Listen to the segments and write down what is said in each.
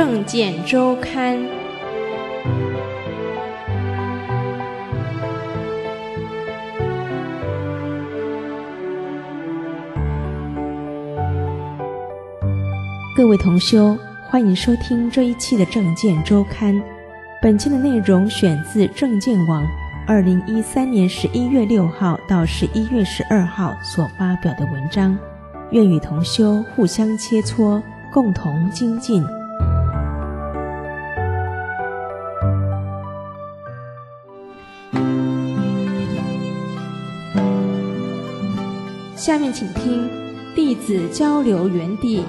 证件周刊》。各位同修，欢迎收听这一期的证件周刊。本期的内容选自证件网2013年11月6号到11月12号所发表的文章，愿与同修互相切磋，共同精进。下面请听弟子交流园地。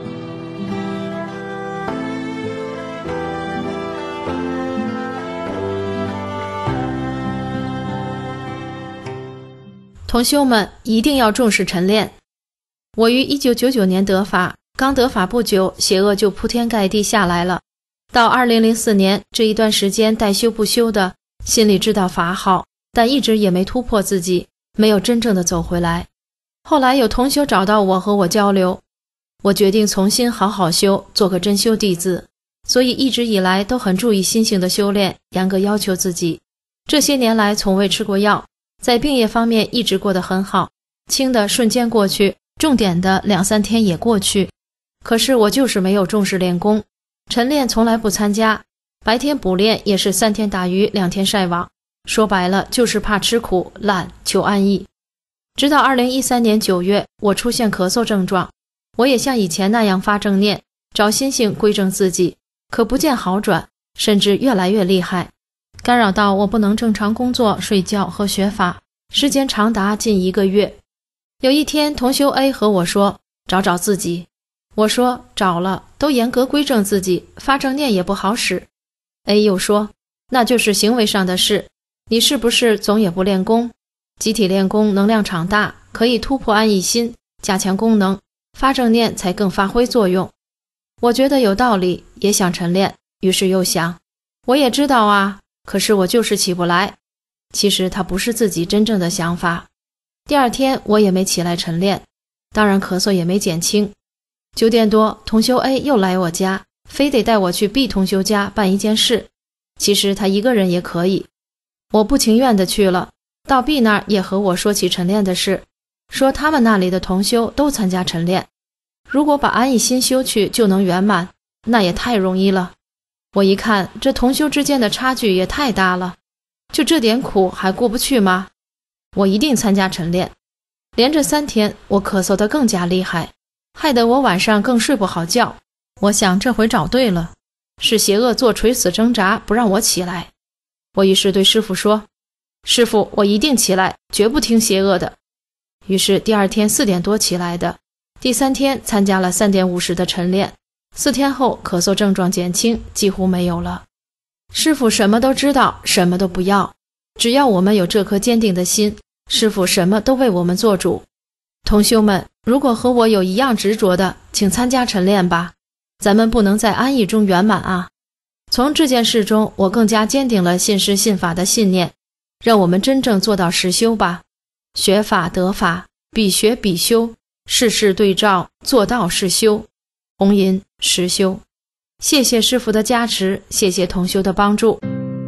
同修们一定要重视晨练。我于1999年得法，刚得法不久，邪恶就铺天盖地下来了。到2004年这一段时间带修不修的，心里知道法好，但一直也没突破自己，没有真正的走回来。后来有同修找到我和我交流，我决定重新好好修，做个真修弟子。所以一直以来都很注意心性的修炼，严格要求自己。这些年来从未吃过药，在病业方面一直过得很好，轻的瞬间过去，重点的2-3天也过去。可是我就是没有重视练功，晨练从来不参加，白天补练也是3天打鱼2天晒网，说白了就是怕吃苦，懒，求安逸。直到2013年9月，我出现咳嗽症状，我也像以前那样发正念，找心性归正自己，可不见好转，甚至越来越厉害，干扰到我不能正常工作、睡觉和学法，时间长达近1个月。有一天同修 A 和我说，找自己。我说找了，都严格归正自己，发正念也不好使。A 又说，那就是行为上的事，你是不是总也不练功？集体练功能量场大，可以突破安逸心，加强功能，发正念才更发挥作用。我觉得有道理，也想晨练，于是又想，我也知道啊，可是我就是起不来。其实它不是自己真正的想法。第二天我也没起来晨练，当然咳嗽也没减轻。9点多，同修 A 又来我家，非得带我去 B 同修家办一件事。其实他一个人也可以，我不情愿地去了。到 B 那儿也和我说起晨练的事，说他们那里的同修都参加晨练，如果把安逸心修去就能圆满，那也太容易了。我一看这同修之间的差距也太大了，就这点苦还过不去吗？我一定参加晨练。连着3天我咳嗽得更加厉害，害得我晚上更睡不好觉。我想这回找对了，是邪恶做垂死挣扎不让我起来。我于是对师父说，师父，我一定起来，绝不听邪恶的。于是第二天4点多起来的，第3天参加了3点50的晨练，4天后咳嗽症状减轻，几乎没有了。师父什么都知道，什么都不要，只要我们有这颗坚定的心，师父什么都为我们做主。同修们，如果和我有一样执着的，请参加晨练吧，咱们不能在安逸中圆满啊。从这件事中，我更加坚定了信师信法的信念，让我们真正做到实修吧。学法得法，必学必修，事事对照，做到是修。红银实修。谢谢师父的加持，谢谢同修的帮助。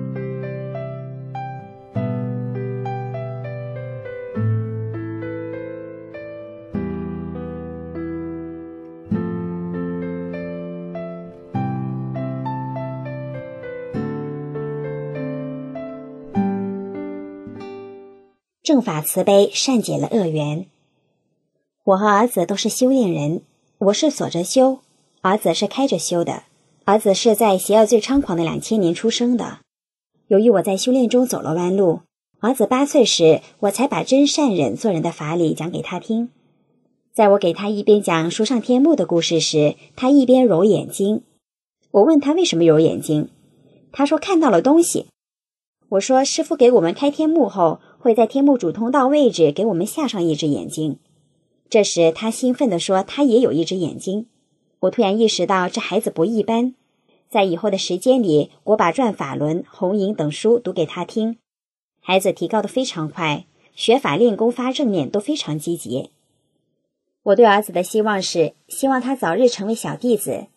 正法慈悲，善解了恶缘。我和儿子都是修炼人，我是锁着修，儿子是开着修的。儿子是在邪恶最猖狂的2000年出生的。由于我在修炼中走了弯路，儿子8岁时，我才把真善忍做人的法理讲给他听。在我给他一边讲书上天幕的故事时，他一边揉眼睛。我问他为什么揉眼睛，他说看到了东西。我说师父给我们开天幕后，会在天幕主通道位置给我们下上一只眼睛。这时他兴奋地说他也有一只眼睛。我突然意识到这孩子不一般。在以后的时间里，我把《转法轮》《红影》等书读给他听，孩子提高得非常快，学法练功发正念都非常积极。我对儿子的希望是希望他早日成为小弟子。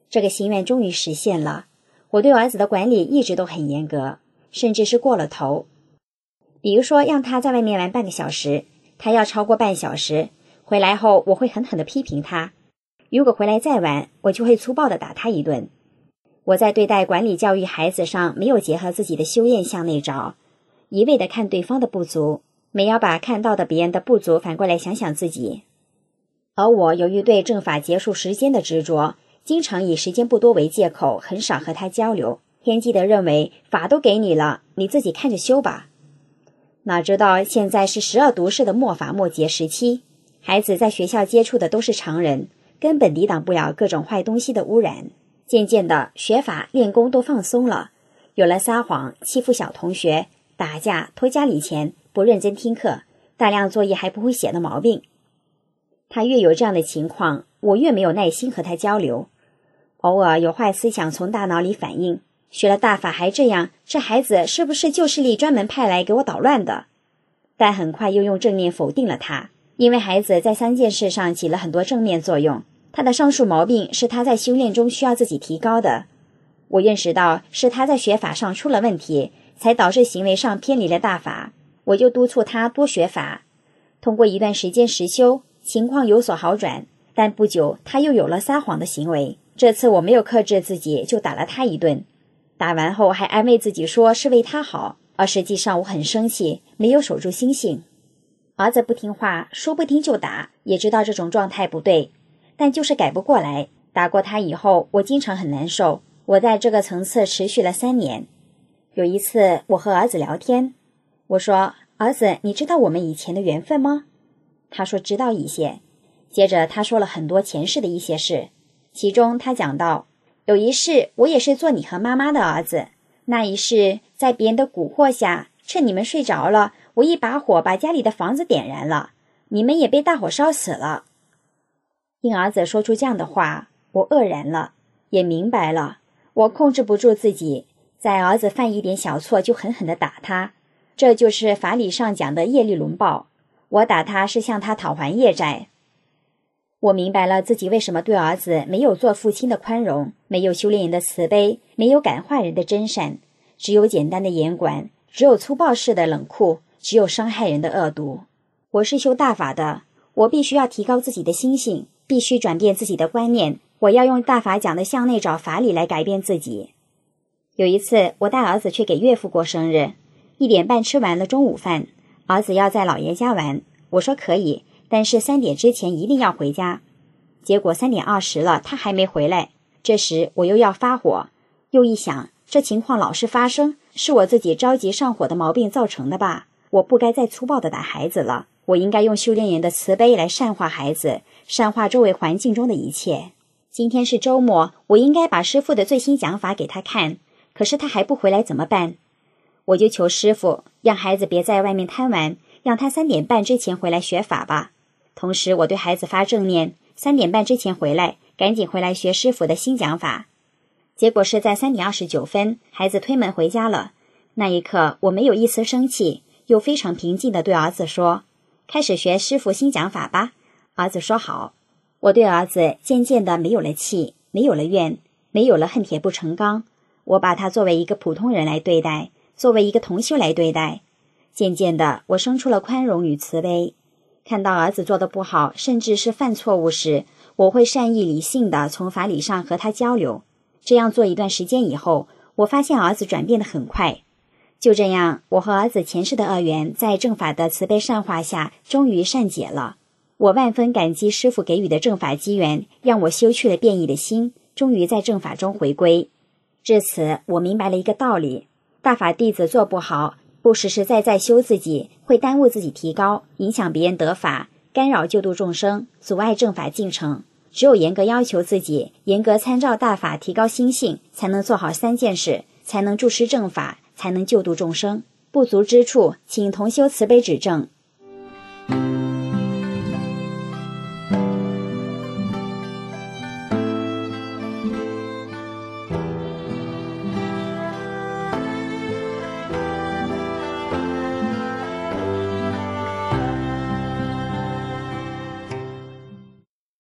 这个心愿终于实现了。我对儿子的管理一直都很严格，甚至是过了头。比如说让他在外面玩半个小时，他要超过半小时，回来后我会狠狠地批评他。如果回来再晚，我就会粗暴地打他一顿。我在对待管理教育孩子上没有结合自己的修验向内找，一味地看对方的不足，没有把看到的别人的不足反过来想想自己。而我由于对正法结束时间的执着，经常以时间不多为借口，很少和他交流，偏激地认为法都给你了，你自己看着修吧。哪知道现在是12毒世的末法末节时期，孩子在学校接触的都是常人，根本抵挡不了各种坏东西的污染。渐渐的，学法练功都放松了，有了撒谎、欺负小同学、打架、偷家里钱、不认真听课、大量作业还不会写的毛病。他越有这样的情况，我越没有耐心和他交流。偶尔有坏思想从大脑里反应，学了大法还这样，这孩子是不是旧势力专门派来给我捣乱的？但很快又用正念否定了他，因为孩子在3件事上起了很多正面作用，他的上述毛病是他在修炼中需要自己提高的。我认识到是他在学法上出了问题，才导致行为上偏离了大法，我就督促他多学法。通过一段时间实修，情况有所好转，但不久他又有了撒谎的行为。这次我没有克制自己，就打了他一顿。打完后还安慰自己说是为他好，而实际上我很生气，没有守住心性。儿子不听话，说不听就打，也知道这种状态不对，但就是改不过来。打过他以后，我经常很难受。我在这个层次持续了3年。有一次我和儿子聊天，我说：儿子，你知道我们以前的缘分吗？他说知道一些。接着他说了很多前世的一些事，其中他讲到，有一世我也是做你和妈妈的儿子，那一世在别人的蛊惑下，趁你们睡着了，我一把火把家里的房子点燃了，你们也被大火烧死了。听儿子说出这样的话，我愕然了，也明白了，我控制不住自己，在儿子犯一点小错就狠狠地打他，这就是法理上讲的业力轮报。我打他是向他讨还业债。我明白了自己为什么对儿子没有做父亲的宽容，没有修炼人的慈悲，没有感化人的真善，只有简单的严管，只有粗暴式的冷酷，只有伤害人的恶毒。我是修大法的，我必须要提高自己的心性，必须转变自己的观念，我要用大法讲的向内找法理来改变自己。有一次我带儿子去给岳父过生日，1点半吃完了中午饭，儿子要在姥爷家玩，我说可以，但是3点之前一定要回家。结果3点20了，他还没回来。这时我又要发火，又一想，这情况老是发生，是我自己着急上火的毛病造成的吧？我不该再粗暴地打孩子了，我应该用修炼人的慈悲来善化孩子，善化周围环境中的一切。今天是周末，我应该把师父的最新讲法给他看，可是他还不回来怎么办？我就求师父，让孩子别在外面贪玩，让他3点半之前回来学法吧。同时我对孩子发正念，3点半之前回来，赶紧回来学师父的新讲法。结果是在3点29分，孩子推门回家了。那一刻我没有一丝生气，又非常平静地对儿子说，开始学师父新讲法吧。儿子说好。我对儿子渐渐地没有了气，没有了怨，没有了恨铁不成钢，我把他作为一个普通人来对待，作为一个同修来对待。渐渐的，我生出了宽容与慈悲。看到儿子做的不好，甚至是犯错误时，我会善意理性的从法理上和他交流。这样做一段时间以后，我发现儿子转变得很快。就这样，我和儿子前世的恶缘在正法的慈悲善化下终于善解了。我万分感激师父给予的正法机缘，让我修去了变异的心，终于在正法中回归。至此，我明白了一个道理，大法弟子做不好，不实实在在修自己，会耽误自己提高，影响别人得法，干扰救度众生，阻碍正法进程。只有严格要求自己，严格参照大法提高心性，才能做好3件事，才能助施正法，才能救度众生。不足之处，请同修慈悲指正。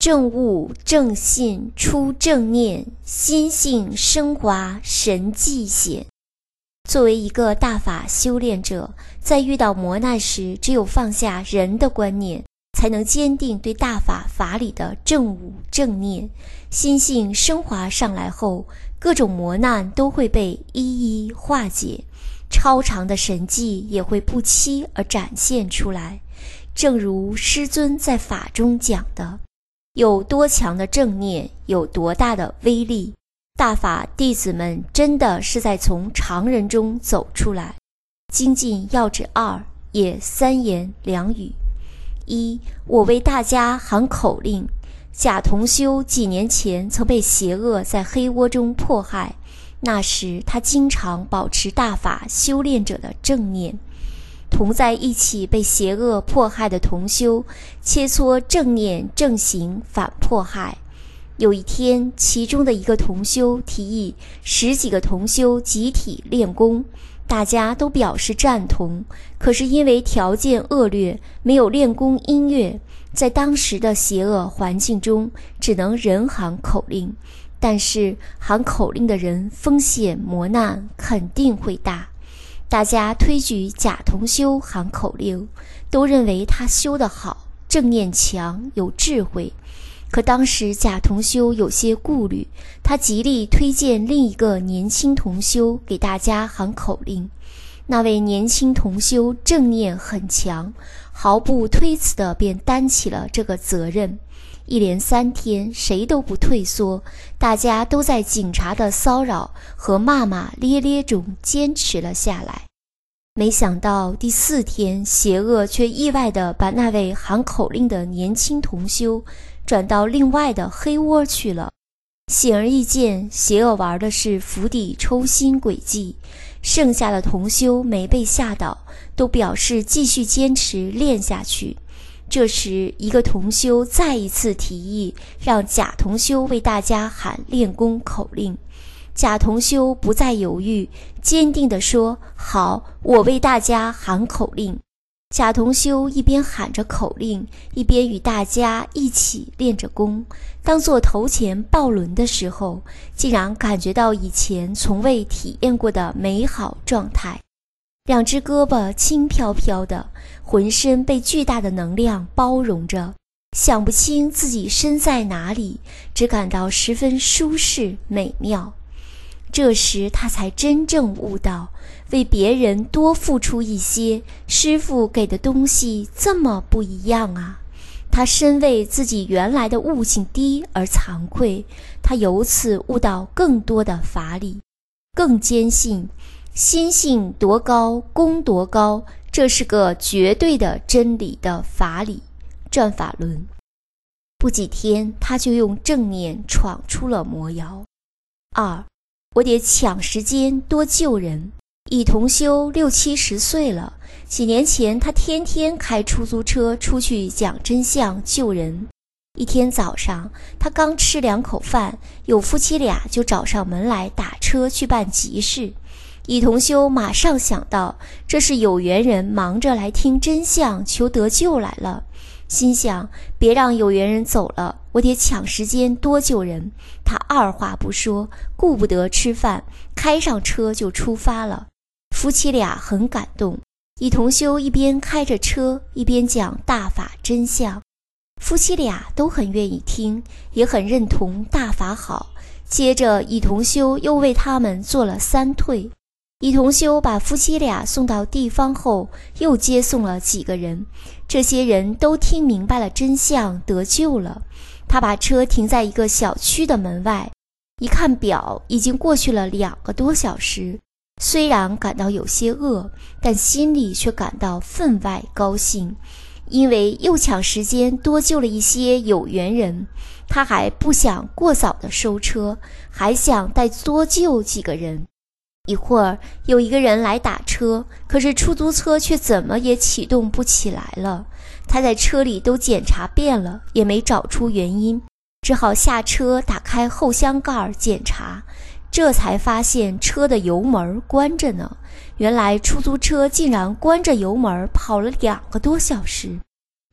正悟正信出正念，心性升华神迹显。作为一个大法修炼者，在遇到磨难时，只有放下人的观念，才能坚定对大法法理的正悟正念。心性升华上来后，各种磨难都会被一一化解，超长的神迹也会不期而展现出来。正如师尊在法中讲的，有多强的正念，有多大的威力。大法弟子们真的是在从常人中走出来。精进要旨2也3言2语。1. 我为大家喊口令。贾同修几年前曾被邪恶在黑窝中迫害，那时他经常保持大法修炼者的正念。同在一起被邪恶迫害的同修切磋正念正行反迫害。有一天，其中的一个同修提议10几个同修集体练功，大家都表示赞同。可是因为条件恶劣，没有练功音乐，在当时的邪恶环境中，只能人喊口令。但是喊口令的人风险磨难肯定会大。大家推举贾同修喊口令，都认为他修得好，正念强，有智慧。可当时贾同修有些顾虑，他极力推荐另一个年轻同修给大家喊口令。那位年轻同修正念很强，毫不推辞地便担起了这个责任。一连3天，谁都不退缩，大家都在警察的骚扰和骂骂咧咧中坚持了下来。没想到第4天，邪恶却意外地把那位喊口令的年轻同修转到另外的黑窝去了。显而易见，邪恶玩的是釜底抽薪诡计。剩下的同修没被吓倒，都表示继续坚持练下去。这时，一个同修再一次提议让贾同修为大家喊练功口令。贾同修不再犹豫，坚定地说：好，我为大家喊口令。贾同修一边喊着口令，一边与大家一起练着功。当做头前抱轮的时候，竟然感觉到以前从未体验过的美好状态。2只胳膊轻飘飘的，浑身被巨大的能量包容着，想不清自己身在哪里，只感到十分舒适美妙。这时他才真正悟到，为别人多付出一些，师父给的东西这么不一样啊。他深为自己原来的悟性低而惭愧，他由此悟到更多的法理，更坚信心性多高功多高，这是个绝对的真理的法理。转法轮不几天，他就用正念闯出了魔窑。2. 我得抢时间多救人。乙同修60、70岁了，几年前他天天开出租车出去讲真相救人。一天早上，他刚吃2口饭，有夫妻俩就找上门来打车去办急事。乙同修马上想到，这是有缘人忙着来听真相求得救来了，心想别让有缘人走了，我得抢时间多救人。他二话不说，顾不得吃饭，开上车就出发了。夫妻俩很感动，乙同修一边开着车，一边讲大法真相。夫妻俩都很愿意听，也很认同大法好。接着乙同修又为他们做了3退。乙同修把夫妻俩送到地方后，又接送了几个人，这些人都听明白了真相，得救了。他把车停在一个小区的门外，一看表，已经过去了2个多小时。虽然感到有些饿，但心里却感到分外高兴，因为又抢时间多救了一些有缘人。他还不想过早的收车，还想再多救几个人。一会儿有一个人来打车，可是出租车却怎么也启动不起来了。他在车里都检查遍了，也没找出原因，只好下车打开后箱盖检查，这才发现车的油门关着呢。原来出租车竟然关着油门跑了2个多小时。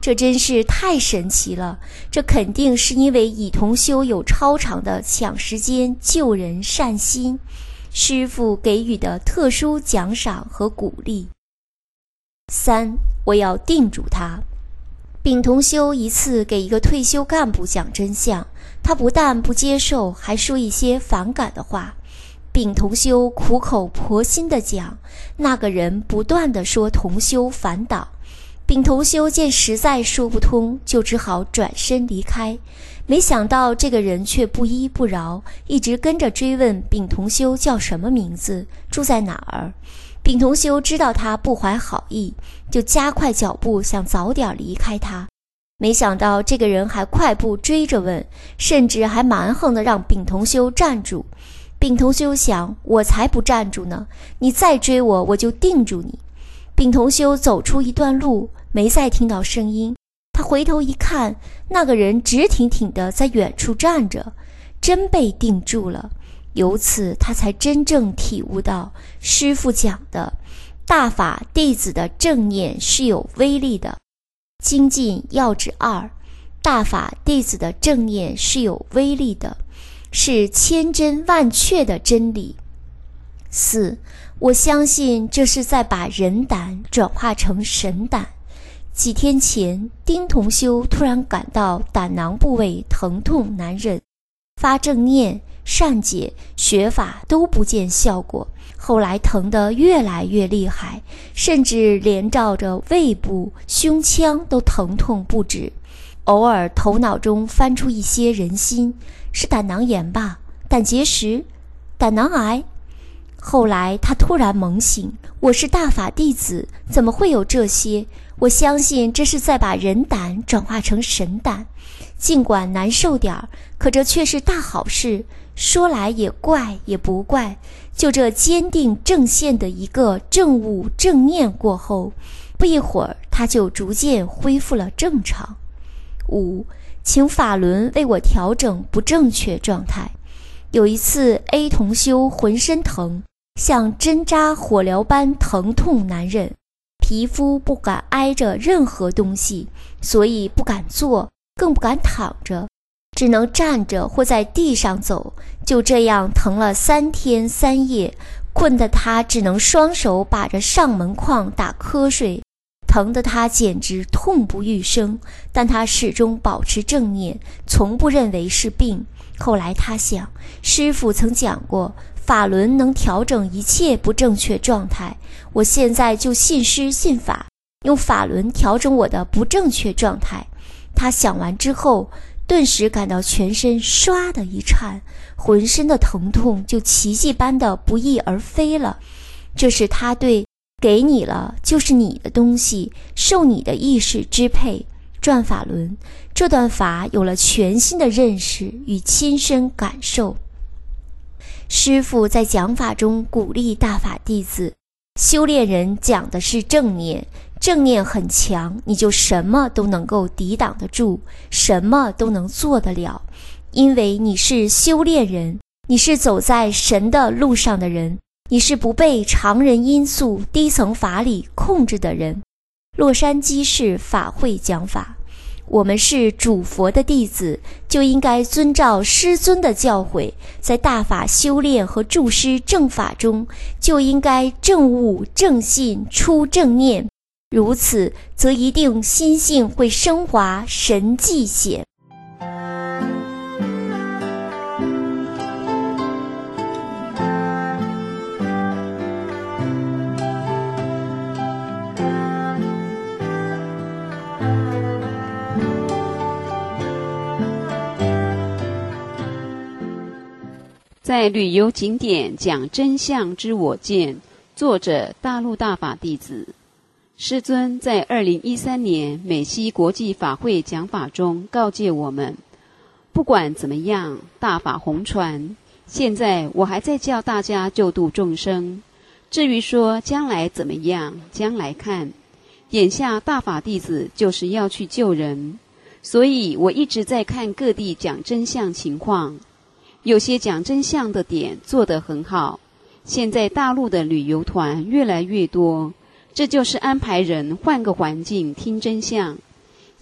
这真是太神奇了，这肯定是因为乙同修有超常的抢时间救人善心，师父给予的特殊奖赏和鼓励。3. 我要定住他。丙同修一次给一个退休干部讲真相，他不但不接受，还说一些反感的话。丙同修苦口婆心地讲，那个人不断地说同修反党。丙同修见实在说不通，就只好转身离开。没想到这个人却不依不饶，一直跟着追问丙同修叫什么名字，住在哪儿。丙同修知道他不怀好意，就加快脚步想早点离开他。没想到这个人还快步追着问，甚至还蛮横地让丙同修站住。丙同修想，我才不站住呢，你再追我，我就定住你。丙同修走出一段路，没再听到声音。他回头一看，那个人直挺挺地在远处站着，真被定住了。由此他才真正体悟到师父讲的大法弟子的正念是有威力的。精进要旨2，大法弟子的正念是有威力的，是千真万确的真理。4. 我相信这是在把人胆转化成神胆。几天前，丁同修突然感到胆囊部位疼痛难忍，发正念、善解、学法都不见效果，后来疼得越来越厉害，甚至连照着胃部、胸腔都疼痛不止。偶尔头脑中翻出一些人心，是胆囊炎吧？胆结石？胆囊癌？后来他突然猛醒，我是大法弟子，怎么会有这些？我相信这是在把人胆转化成神胆，尽管难受点儿，可这却是大好事。说来也怪也不怪，就这坚定正线的一个正悟正念过后，不一会儿他就逐渐恢复了正常。5. 请法轮为我调整不正确状态。有一次 A 同修浑身疼，像针扎火燎般疼痛难忍，皮肤不敢挨着任何东西，所以不敢坐，更不敢躺着，只能站着或在地上走。就这样疼了3天3夜，困得他只能双手把着上门框打瞌睡，疼得他简直痛不欲生。但他始终保持正念，从不认为是病。后来他想，师父曾讲过法轮能调整一切不正确状态，我现在就信师信法，用法轮调整我的不正确状态。他想完之后，顿时感到全身唰的一颤，浑身的疼痛就奇迹般的不翼而飞了。这是他对给你了就是你的东西，受你的意识支配。转法轮这段法有了全新的认识与亲身感受。师父在讲法中鼓励大法弟子，修炼人讲的是正念，正念很强，你就什么都能够抵挡得住，什么都能做得了，因为你是修炼人，你是走在神的路上的人，你是不被常人因素低层法理控制的人。洛杉矶市法会讲法，我们是主佛的弟子，就应该遵照师尊的教诲，在大法修炼和助师正法中，就应该正悟正信出正念，如此则一定心性会升华，神迹显。 在旅游景点讲真相之我见，作者大陆大法弟子。师尊在2013年美西国际法会讲法中告诫我们，不管怎么样，大法红传，现在我还在叫大家救度众生，至于说将来怎么样，将来看。眼下大法弟子就是要去救人，所以我一直在看各地讲真相情况，有些讲真相的点做得很好，现在大陆的旅游团越来越多，这就是安排人换个环境听真相。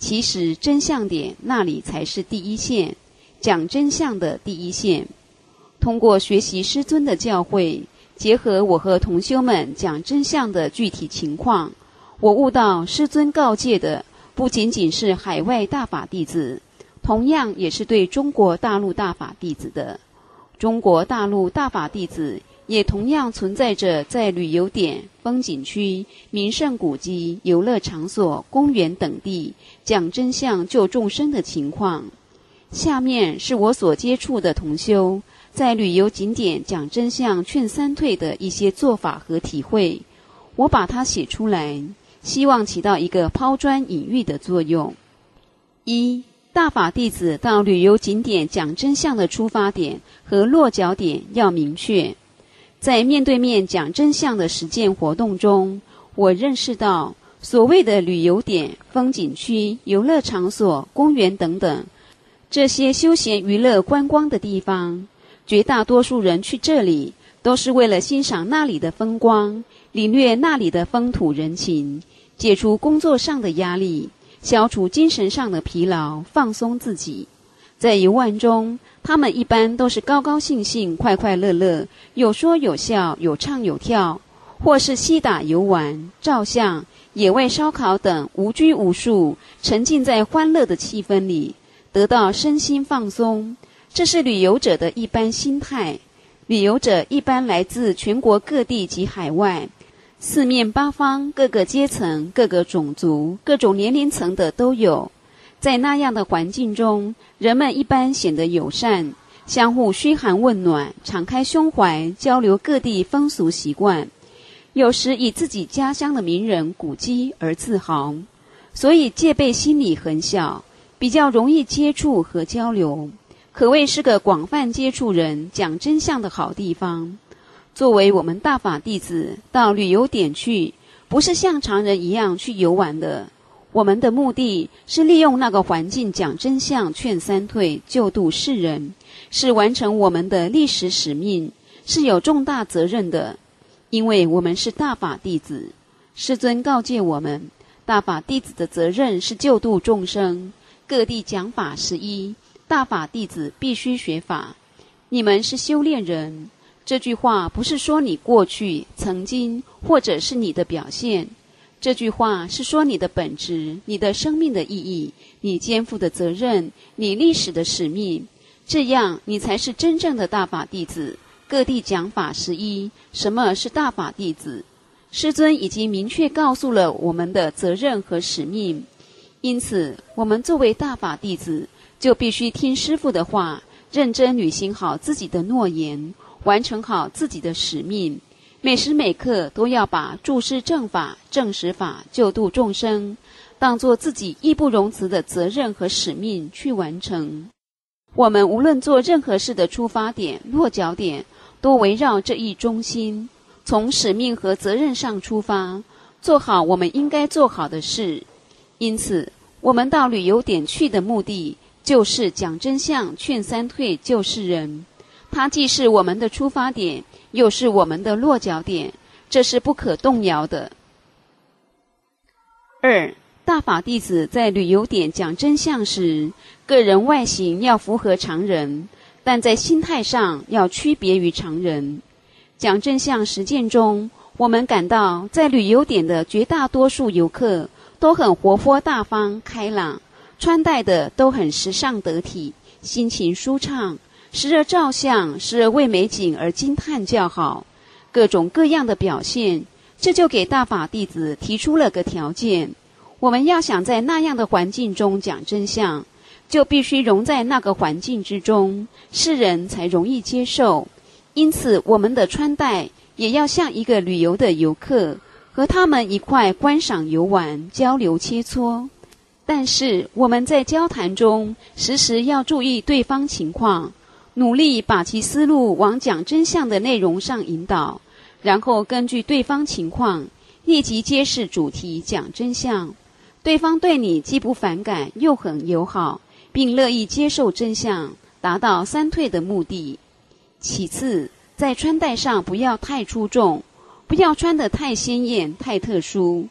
其实真相点那里才是第一线，讲真相的第一线。通过学习师尊的教诲，结合我和同修们讲真相的具体情况，我悟到师尊告诫的不仅仅是海外大法弟子，同样也是对中国大陆大法弟子的。中国大陆大法弟子也同样存在着在旅游点、风景区、名胜古迹、游乐场所、公园等地讲真相救众生的情况。下面是我所接触的同修在旅游景点讲真相劝三退的一些做法和体会，我把它写出来，希望起到一个抛砖引玉的作用。一、大法弟子到旅游景点讲真相的出发点和落脚点要明确。在面对面讲真相的实践活动中，我认识到所谓的旅游点、风景区、游乐场所、公园等等，这些休闲娱乐观光的地方，绝大多数人去这里都是为了欣赏那里的风光，领略那里的风土人情，解除工作上的压力，消除精神上的疲劳，放松自己。在游玩中，他们一般都是高高兴兴、快快乐乐，有说有笑，有唱有跳，或是嬉打游玩、照相、野外烧烤等无拘无束，沉浸在欢乐的气氛里，得到身心放松。这是旅游者的一般心态。旅游者一般来自全国各地及海外，四面八方，各个阶层、各个种族、各种年龄层的都有。在那样的环境中，人们一般显得友善，相互嘘寒问暖，敞开胸怀，交流各地风俗习惯，有时以自己家乡的名人古迹而自豪，所以戒备心理很小，比较容易接触和交流，可谓是个广泛接触人、讲真相的好地方。作为我们大法弟子到旅游点去，不是像常人一样去游玩的，我们的目的是利用那个环境讲真相劝三退，救度世人，是完成我们的历史使命，是有重大责任的。因为我们是大法弟子，师尊告诫我们，大法弟子的责任是救度众生，各地讲法11，大法弟子必须学法。你们是修炼人，这句话不是说你过去、曾经或者是你的表现，这句话是说你的本质、你的生命的意义、你肩负的责任、你历史的使命，这样你才是真正的大法弟子。各地讲法11，什么是大法弟子？师尊已经明确告诉了我们的责任和使命，因此我们作为大法弟子，就必须听师父的话，认真履行好自己的诺言，完成好自己的使命，每时每刻都要把注释正法、正实法、救度众生当作自己义不容辞的责任和使命去完成。我们无论做任何事的出发点、落脚点，都围绕这一中心，从使命和责任上出发，做好我们应该做好的事。因此，我们到旅游点去的目的，就是讲真相、劝三退、救世人。它既是我们的出发点，又是我们的落脚点，这是不可动摇的。2、大法弟子在旅游点讲真相时，个人外形要符合常人，但在心态上要区别于常人。讲真相实践中，我们感到在旅游点的绝大多数游客都很活泼大方开朗，穿戴的都很时尚得体，心情舒畅，时而照相，时而为美景而惊叹叫好，各种各样的表现，这就给大法弟子提出了个条件，我们要想在那样的环境中讲真相，就必须融在那个环境之中，世人才容易接受。因此我们的穿戴也要像一个旅游的游客，和他们一块观赏游玩，交流切磋。但是我们在交谈中时时要注意对方情况，努力把其思路往讲真相的内容上引导，然后根据对方情况立即揭示主题讲真相。对方对你既不反感又很友好，并乐意接受真相，达到三退的目的。其次，在穿戴上不要太出众，不要穿得太鲜艳太特殊，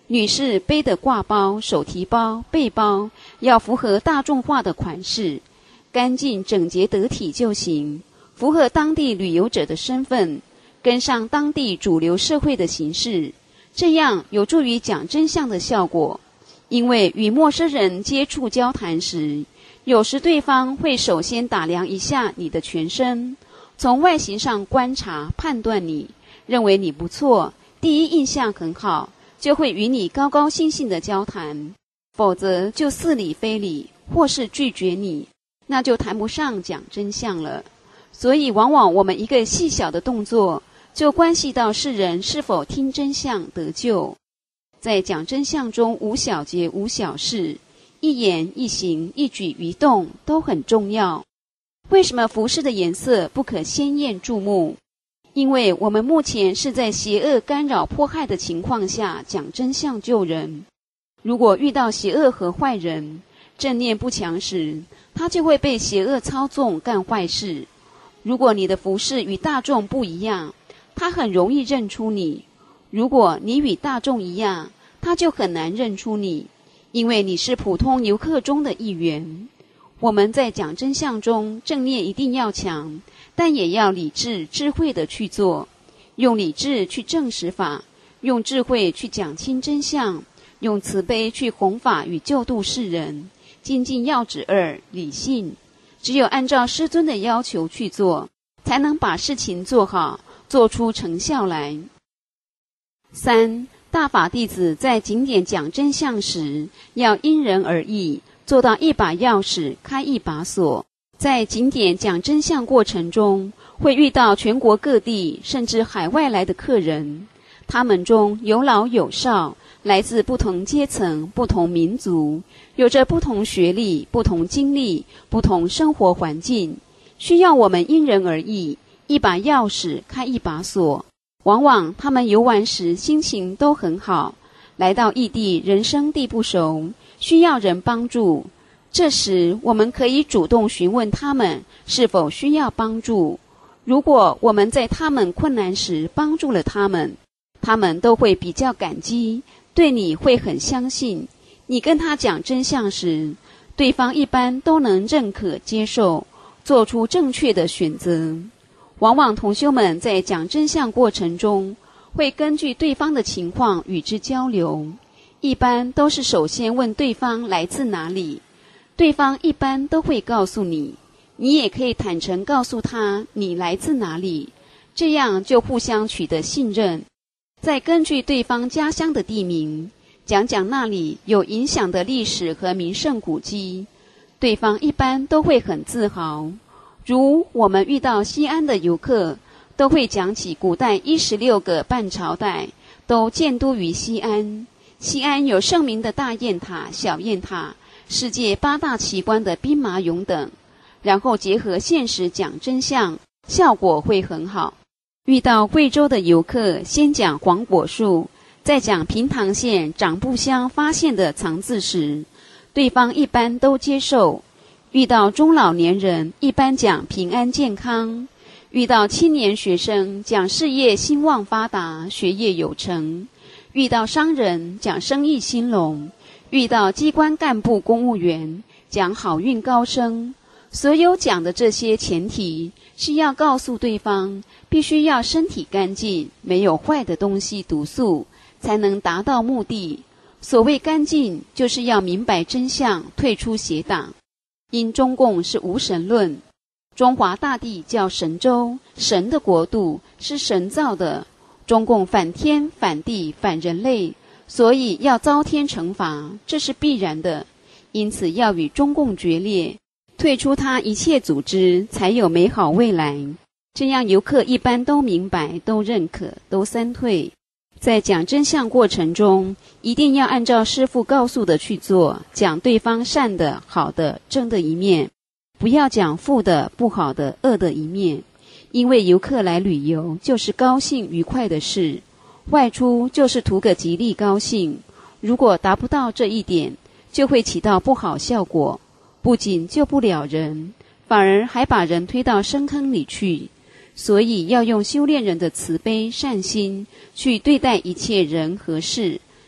女士背的挂包、手提包、背包要符合大众化的款式，干净整洁得体就行，符合当地旅游者的身份，跟上当地主流社会的形式，这样有助于讲真相的效果。因为与陌生人接触交谈时，有时对方会首先打量一下你的全身，从外形上观察判断你，认为你不错，第一印象很好，就会与你高高兴兴的交谈，否则就似理非理，或是拒绝你，那就谈不上讲真相了。所以往往我们一个细小的动作，就关系到世人是否听真相得救。在讲真相中无小节无小事，一言一行一举一动都很重要。为什么服饰的颜色不可鲜艳注目？因为我们目前是在邪恶干扰迫害的情况下讲真相救人。如果遇到邪恶和坏人，正念不强时，他就会被邪恶操纵干坏事。如果你的服饰与大众不一样，他很容易认出你；如果你与大众一样，他就很难认出你，因为你是普通游客中的一员。我们在讲真相中，正念一定要强，但也要理智、智慧地去做，用理智去证实法，用智慧去讲清真相，用慈悲去弘法与救度世人。精进要旨2，理性。只有按照师尊的要求去做，才能把事情做好，做出成效来。3. 大法弟子在景点讲真相时，要因人而异，做到一把钥匙开一把锁。在景点讲真相过程中，会遇到全国各地甚至海外来的客人，他们中有老有少，来自不同阶层、不同民族，有着不同学历、不同经历、不同生活环境，需要我们因人而异，一把钥匙开一把锁。往往他们游玩时心情都很好，来到异地人生地不熟，需要人帮助。这时我们可以主动询问他们是否需要帮助。如果我们在他们困难时帮助了他们，他们都会比较感激，对你会很相信。你跟他讲真相时，对方一般都能认可接受，做出正确的选择。往往同修们在讲真相过程中，会根据对方的情况与之交流，一般都是首先问对方来自哪里，对方一般都会告诉你，你也可以坦诚告诉他你来自哪里，这样就互相取得信任。再根据对方家乡的地名，讲讲那里有影响的历史和名胜古迹，对方一般都会很自豪。如我们遇到西安的游客，都会讲起古代16个半朝代都建都于西安。西安有盛名的大雁塔、小雁塔，世界8大奇观的兵马俑等，然后结合现实讲真相，效果会很好。遇到贵州的游客，先讲黄果树，再讲平塘县长布乡发现的藏字时，对方一般都接受。遇到中老年人，一般讲平安健康；遇到青年学生，讲事业兴旺发达，学业有成；遇到商人，讲生意兴隆；遇到机关干部公务员，讲好运高升。所有讲的这些前提，是要告诉对方，必须要身体干净，没有坏的东西毒素，才能达到目的。所谓干净，就是要明白真相，退出邪党。因中共是无神论，中华大地叫神州，神的国度是神造的，中共反天反地反人类，所以要遭天惩罚，这是必然的。因此要与中共决裂，退出他一切组织，才有美好未来。这样游客一般都明白，都认可，都三退。在讲真相过程中，一定要按照师父告诉的去做，讲对方善的、好的、正的一面，不要讲负的、不好的、恶的一面。因为游客来旅游就是高兴愉快的事，外出就是图个吉利高兴。如果达不到这一点，就会起到不好效果，不仅救不了人，反而还把人推到深坑里去。所以要用修炼人的慈悲善心去对待一切人和事，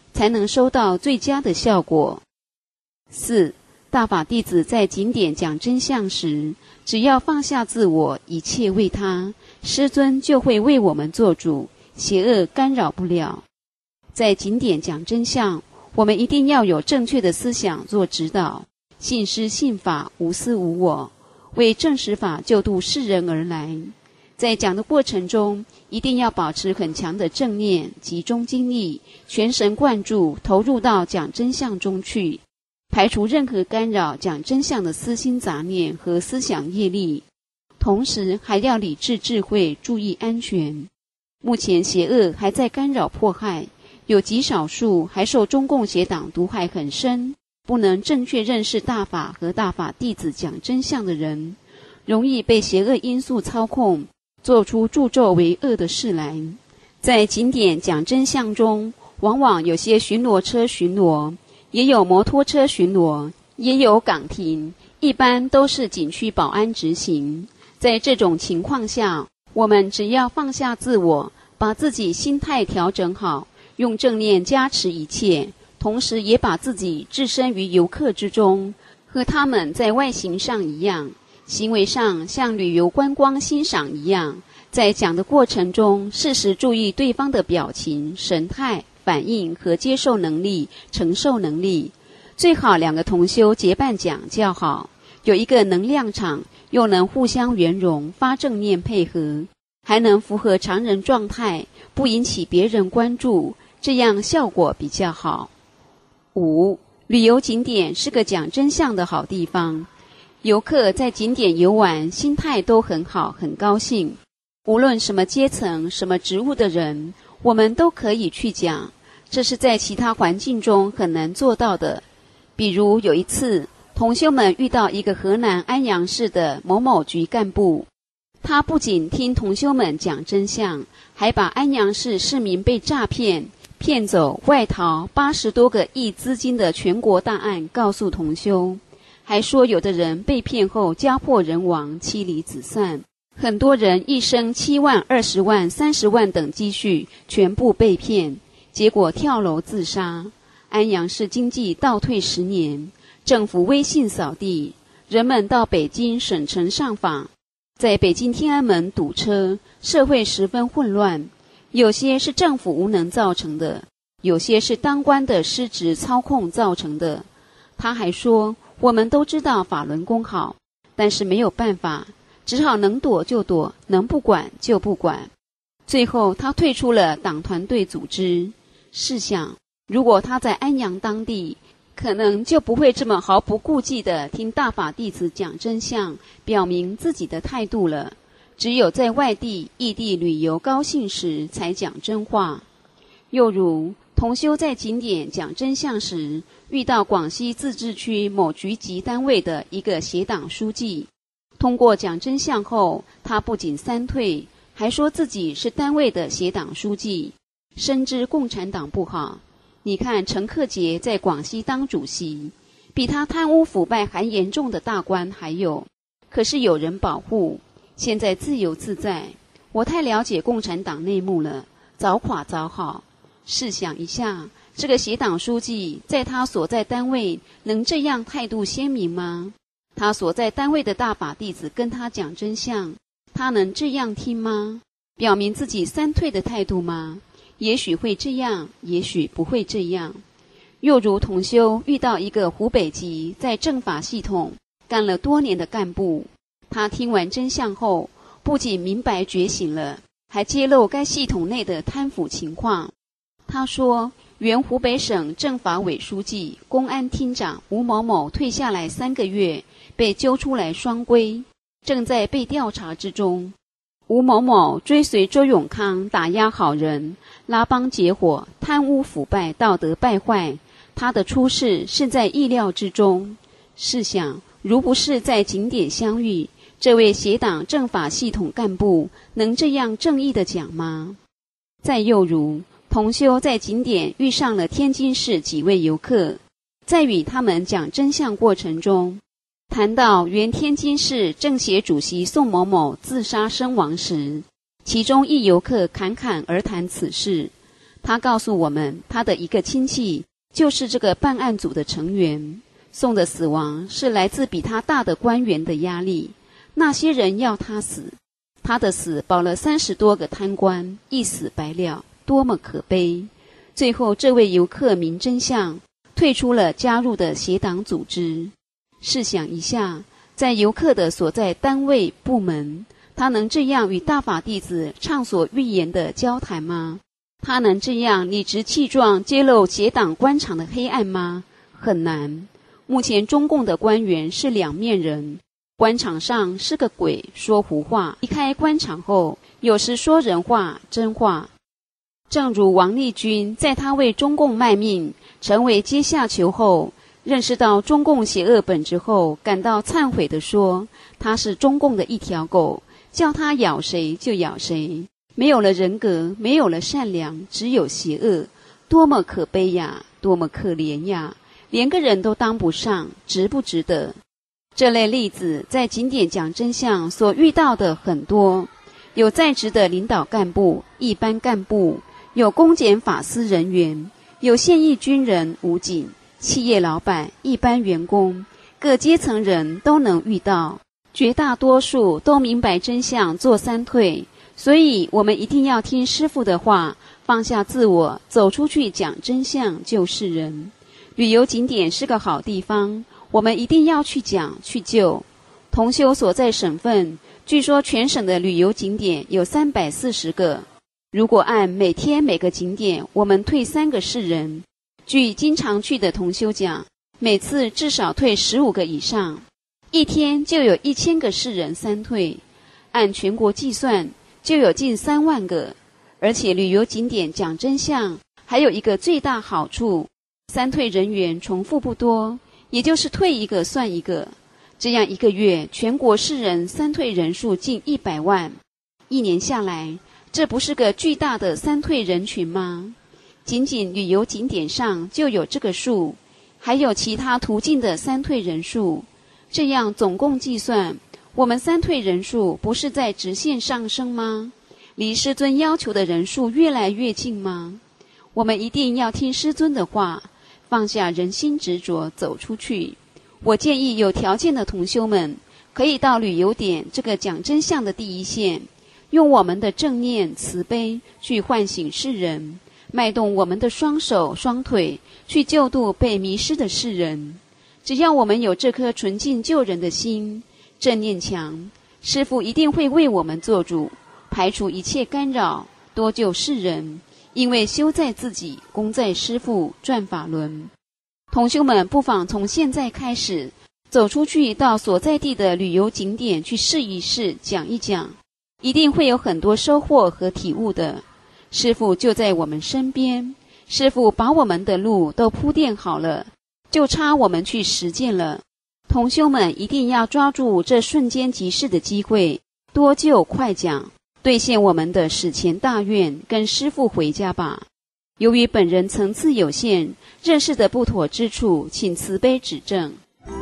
才能收到最佳的效果。4. 大法弟子在景点讲真相时，只要放下自我，一切为他，师尊就会为我们做主，邪恶干扰不了。在景点讲真相，我们一定要有正确的思想做指导，信师信法，无私无我，为正实法救度世人而来。在讲的过程中，一定要保持很强的正念，集中精力，全神贯注，投入到讲真相中去，排除任何干扰讲真相的私心杂念和思想业力，同时还要理智智慧，注意安全。目前邪恶还在干扰迫害，有极少数还受中共邪党毒害很深，不能正确认识大法和大法弟子讲真相的人，容易被邪恶因素操控，做出助纣为恶的事来。在景点讲真相中，往往有些巡逻车巡逻，也有摩托车巡逻，也有岗亭，一般都是景区保安执行。在这种情况下，我们只要放下自我，把自己心态调整好，用正念加持一切，同时也把自己置身于游客之中，和他们在外形上一样，行为上像旅游观光欣赏一样。在讲的过程中，适时注意对方的表情、神态、反应和接受能力、承受能力。最好两个同修结伴讲较好，有一个能量场，又能互相圆融，发正念配合，还能符合常人状态，不引起别人关注，这样效果比较好。5. 旅游景点是个讲真相的好地方，游客在景点游玩，心态都很好，很高兴。无论什么阶层、什么职务的人，我们都可以去讲，这是在其他环境中很难做到的。比如有一次，同修们遇到一个河南安阳市的某某局干部，他不仅听同修们讲真相，还把安阳市市民被诈骗、骗走、外逃80多个亿资金的全国大案告诉同修，还说有的人被骗后家破人亡、妻离子散，很多人一生7万、20万、30万等积蓄全部被骗，结果跳楼自杀。安阳市经济倒退10年，政府威信扫地，人们到北京省城上访，在北京天安门堵车，社会十分混乱。有些是政府无能造成的，有些是当官的失职操控造成的。他还说，我们都知道法轮功好，但是没有办法，只好能躲就躲，能不管就不管。最后他退出了党团队组织。试想，如果他在安阳当地，可能就不会这么毫不顾忌地听大法弟子讲真相，表明自己的态度了。只有在外地、异地旅游高兴时才讲真话。又如同修在景点讲真相时，遇到广西自治区某局级单位的一个协党书记，通过讲真相后，他不仅三退，还说自己是单位的协党书记，深知共产党不好。你看陈克杰在广西当主席，比他贪污腐败还严重的大官还有，可是有人保护，现在自由自在。我太了解共产党内幕了，早垮早好。试想一下，这个协党书记在他所在单位能这样态度鲜明吗？他所在单位的大法弟子跟他讲真相，他能这样听吗？表明自己三退的态度吗？也许会这样，也许不会这样。又如同修遇到一个湖北籍在政法系统干了多年的干部，他听完真相后，不仅明白觉醒了，还揭露该系统内的贪腐情况。他说，原湖北省政法委书记、公安厅长吴某某退下来3个月，被揪出来双规，正在被调查之中。吴某某追随周永康打压好人，拉帮结伙，贪污腐败，道德败坏，他的出事是在意料之中。试想，如不是在景点相遇，这位协党政法系统干部能这样正义地讲吗？再又如同修在景点遇上了天津市几位游客，在与他们讲真相过程中，谈到原天津市政协主席宋某某自杀身亡时，其中一游客侃侃而谈此事。 他告诉我们，他的一个亲戚就是这个办案组的成员。宋的死亡是来自比他大的官员的压力，那些人要他死，他的死保了30多个贪官，一死百了，多么可悲！最后这位游客明真相，退出了加入的邪党组织。试想一下，在游客的所在单位部门，他能这样与大法弟子畅所欲言的交谈吗？他能这样理直气壮揭露邪党官场的黑暗吗？很难。目前中共的官员是两面人，官场上是个鬼，说胡话，离开官场后有时说人话真话。正如王立军在他为中共卖命成为阶下囚后，认识到中共邪恶本质后，感到忏悔地说，他是中共的一条狗，叫他咬谁就咬谁，没有了人格，没有了善良，只有邪恶，多么可悲呀，多么可怜呀，连个人都当不上，值不值得？这类例子在景点讲真相所遇到的很多，有在职的领导干部、一般干部，有公检法司人员，有现役军人、武警，企业老板、一般员工，各阶层人都能遇到，绝大多数都明白真相，做三退。所以我们一定要听师父的话，放下自我，走出去讲真相，救世人。旅游景点是个好地方，我们一定要去讲去救。同修所在省份，据说全省的旅游景点有340个，如果按每天每个景点我们退3个世人，据经常去的同修讲，每次至少退15个以上，一天就有1000个世人三退，按全国计算就有近3万个。而且旅游景点讲真相还有一个最大好处，三退人员重复不多，也就是退一个算一个，这样1个月全国世人三退人数近100万，1年下来，这不是个巨大的三退人群吗？仅仅旅游景点上就有这个数，还有其他途径的三退人数，这样总共计算，我们三退人数不是在直线上升吗？离师尊要求的人数越来越近吗？我们一定要听师尊的话，放下人心执着，走出去。我建议有条件的同修们可以到旅游点这个讲真相的第一线，用我们的正念慈悲去唤醒世人，迈动我们的双手双腿去救度被迷失的世人。只要我们有这颗纯净救人的心，正念强，师父一定会为我们做主，排除一切干扰，多救世人。因为修在自己，功在师父，转法轮。同修们不妨从现在开始，走出去到所在地的旅游景点去试一试，讲一讲，一定会有很多收获和体悟的。师父就在我们身边，师父把我们的路都铺垫好了，就差我们去实践了。同修们一定要抓住这瞬间即逝的机会，多救快讲，兑现我们的史前大愿，跟师父回家吧。由于本人层次有限，认识的不妥之处，请慈悲指正。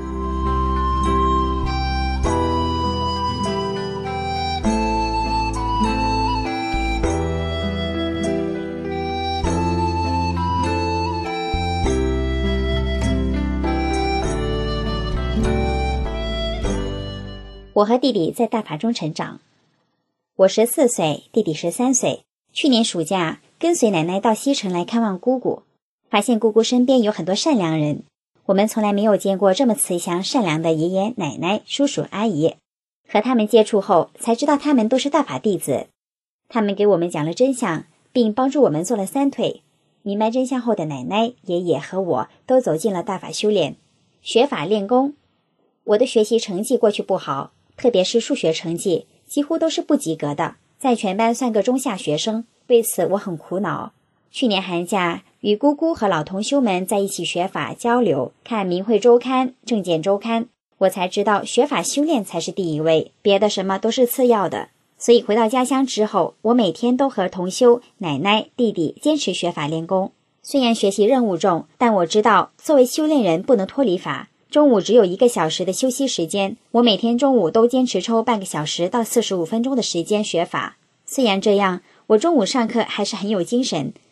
我和弟弟在大法中成长。我14岁，弟弟13岁。去年暑假跟随奶奶到西城来看望姑姑，发现姑姑身边有很多善良人。我们从来没有见过这么慈祥善良的爷爷奶奶、叔叔阿姨。和他们接触后，才知道他们都是大法弟子。他们给我们讲了真相，并帮助我们做了三退。明白真相后的奶奶、爷爷和我都走进了大法修炼，学法练功。我的学习成绩过去不好，特别是数学成绩几乎都是不及格的，在全班算个中下学生，为此我很苦恼。去年寒假与姑姑和老同修们在一起学法交流，看明慧周刊、正见周刊，我才知道学法修炼才是第一位，别的什么都是次要的。所以回到家乡之后，我每天都和同修、奶奶、弟弟坚持学法练功。虽然学习任务重，但我知道作为修炼人不能脱离法。中午只有1个小时的休息时间，我每天中午都坚持抽半个小时到45分钟的时间学法。虽然这样，我中午上课还是很有精神，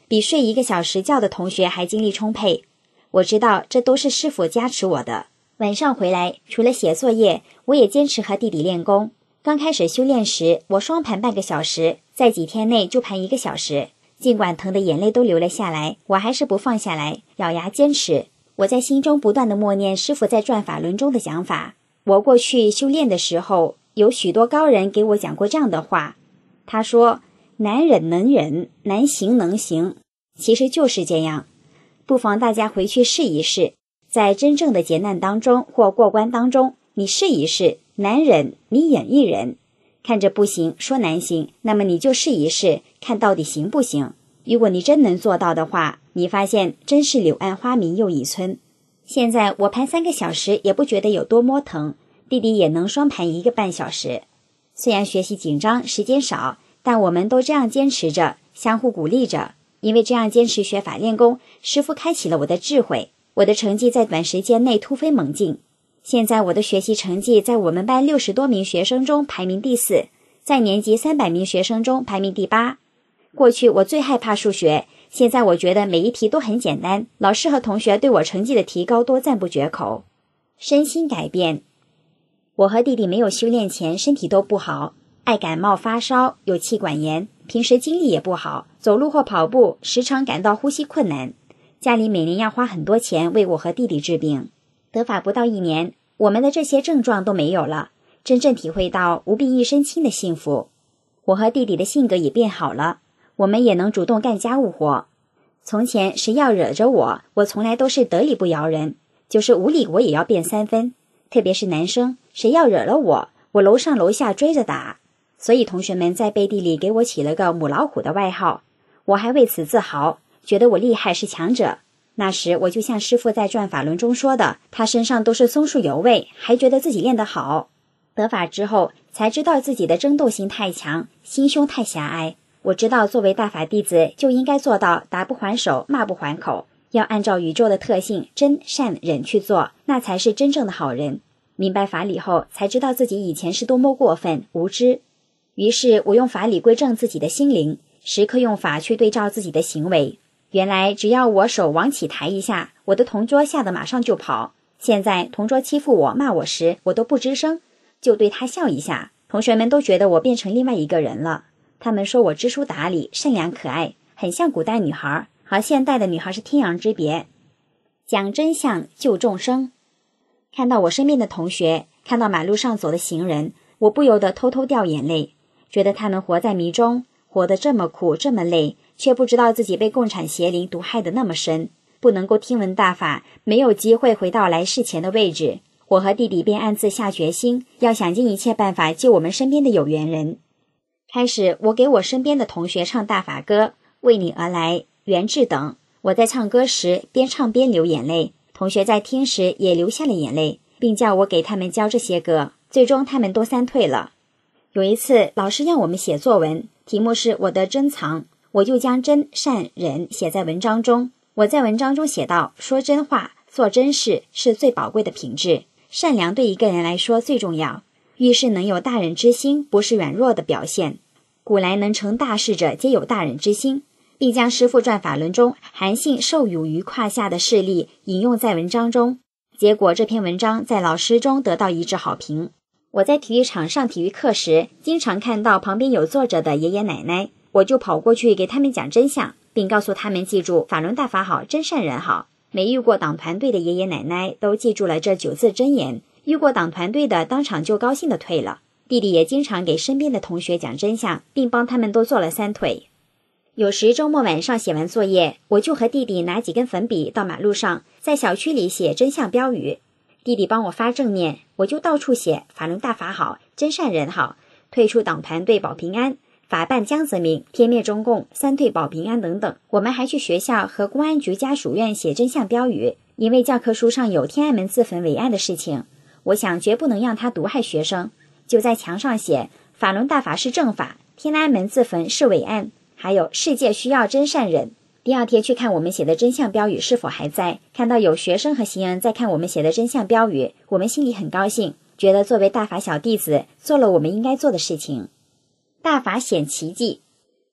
比睡1个小时觉的同学还精力充沛。我知道这都是师父加持我的。晚上回来，除了写作业，我也坚持和弟弟练功。刚开始修炼时，我双盘半个小时，在几天内就盘1个小时。尽管疼得眼泪都流了下来，我还是不放下来，咬牙坚持。我在心中不断地默念师父在转法轮中的讲法。我过去修炼的时候，有许多高人给我讲过这样的话。他说，难忍能忍，难行能行。其实就是这样。不妨大家回去试一试，在真正的劫难当中或过关当中，你试一试，难忍你忍一忍，看着不行，说难行，那么你就试一试，看到底行不行。如果你真能做到的话，你发现真是柳暗花明又一村。现在我盘3个小时也不觉得有多么疼，弟弟也能双盘1个半小时。虽然学习紧张，时间少，但我们都这样坚持着，相互鼓励着。因为这样坚持学法练功，师父开启了我的智慧，我的成绩在短时间内突飞猛进。现在我的学习成绩在我们班60多名学生中排名第4，在年级300名学生中排名第8。过去我最害怕数学，现在我觉得每一题都很简单，老师和同学对我成绩的提高都赞不绝口。身心改变，我和弟弟没有修炼前身体都不好，爱感冒发烧，有气管炎，平时精力也不好，走路或跑步时常感到呼吸困难，家里每年要花很多钱为我和弟弟治病。得法不到1年，我们的这些症状都没有了，真正体会到无病一身轻的幸福。我和弟弟的性格也变好了，我们也能主动干家务活。从前谁要惹着我，我从来都是得理不饶人，就是无理我也要变3分。特别是男生，谁要惹了我，我楼上楼下追着打。所以同学们在背地里给我起了个母老虎的外号，我还为此自豪，觉得我厉害是强者。那时我就像师父在转法轮中说的，他身上都是松树油味，还觉得自己练得好。得法之后才知道自己的争斗心太强，心胸太狭隘。我知道作为大法弟子就应该做到打不还手，骂不还口，要按照宇宙的特性真善忍去做，那才是真正的好人。明白法理后才知道自己以前是多么过分无知。于是我用法理归正自己的心灵，时刻用法去对照自己的行为。原来只要我手往起抬一下，我的同桌吓得马上就跑。现在同桌欺负我骂我时，我都不吱声，就对他笑一下，同学们都觉得我变成另外一个人了。他们说我知书达理，善良可爱，很像古代女孩，和现代的女孩是天壤之别。讲真相救众生。看到我身边的同学，看到马路上走的行人，我不由得偷偷掉眼泪，觉得他们活在迷中，活得这么苦这么累，却不知道自己被共产邪灵毒害得那么深，不能够听闻大法，没有机会回到来世前的位置。我和弟弟便暗自下决心，要想尽一切办法救我们身边的有缘人。开始我给我身边的同学唱大法歌，为你而来，缘至等。我在唱歌时边唱边流眼泪，同学在听时也流下了眼泪，并叫我给他们教这些歌，最终他们都散退了。有一次老师让我们写作文，题目是我的珍藏，我就将真善忍写在文章中。我在文章中写道，说真话做真事是最宝贵的品质，善良对一个人来说最重要，遇事能有大忍之心，不是软弱的表现。古来能成大事者皆有大忍之心，并将师父转法轮中韩信受辱于胯下的事例引用在文章中，结果这篇文章在老师中得到一致好评。我在体育场上体育课时，经常看到旁边有坐着的爷爷奶奶，我就跑过去给他们讲真相，并告诉他们记住法轮大法好，真善人好。没遇过党团队的爷爷奶奶都记住了这9字真言，遇过党团队的当场就高兴地退了。弟弟也经常给身边的同学讲真相，并帮他们都做了3退。有时周末晚上写完作业，我就和弟弟拿几根粉笔到马路上，在小区里写真相标语。弟弟帮我发正念，我就到处写法轮大法好，真善人好，退出党团队保平安，法办江泽民，天灭中共，3退保平安等等。我们还去学校和公安局家属院写真相标语，因为教科书上有天安门自焚伟岸的事情，我想绝不能让他毒害学生，就在墙上写法轮大法是正法，天安门自焚是伟岸，还有世界需要真善忍。第2天去看我们写的真相标语是否还在，看到有学生和行人在看我们写的真相标语，我们心里很高兴，觉得作为大法小弟子做了我们应该做的事情。大法显奇迹。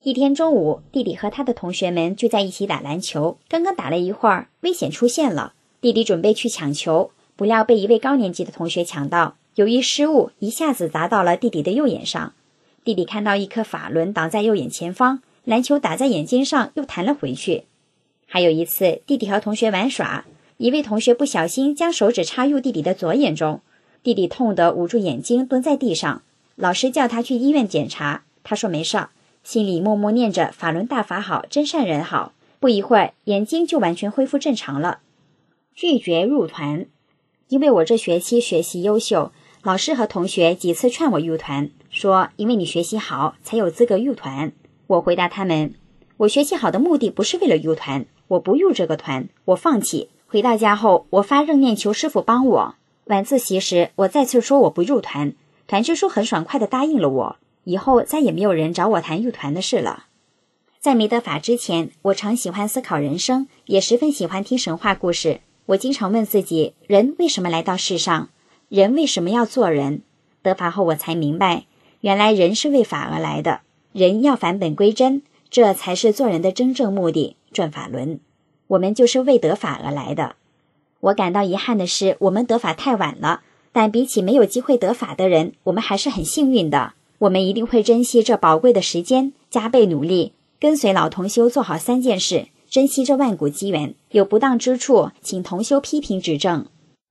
一天中午，弟弟和他的同学们聚在一起打篮球，刚刚打了一会儿，危险出现了。弟弟准备去抢球，不料被一位高年级的同学抢到，由于失误，一下子砸到了弟弟的右眼上。弟弟看到一颗法轮挡在右眼前方，篮球打在眼睛上又弹了回去。还有一次，弟弟和同学玩耍，一位同学不小心将手指插入弟弟的左眼中，弟弟痛得捂住眼睛蹲在地上。老师叫他去医院检查，他说没事，心里默默念着法轮大法好，真善人好。不一会儿，眼睛就完全恢复正常了。拒绝入团。因为我这学期学习优秀，老师和同学几次劝我入团，说因为你学习好才有资格入团。我回答他们，我学习好的目的不是为了入团，我不入这个团，我放弃。回到家后，我发任念求师傅帮我。晚自习时，我再次说我不入团，团支书很爽快地答应了我，以后再也没有人找我谈入团的事了。在没得法之前，我常喜欢思考人生，也十分喜欢听神话故事。我经常问自己，人为什么来到世上？人为什么要做人？得法后我才明白，原来人是为法而来的，人要返本归真，这才是做人的真正目的，转法轮。我们就是为得法而来的。我感到遗憾的是，我们得法太晚了，但比起没有机会得法的人，我们还是很幸运的。我们一定会珍惜这宝贵的时间，加倍努力，跟随老同修做好3件事，珍惜这万古机缘，有不当之处，请同修批评指正。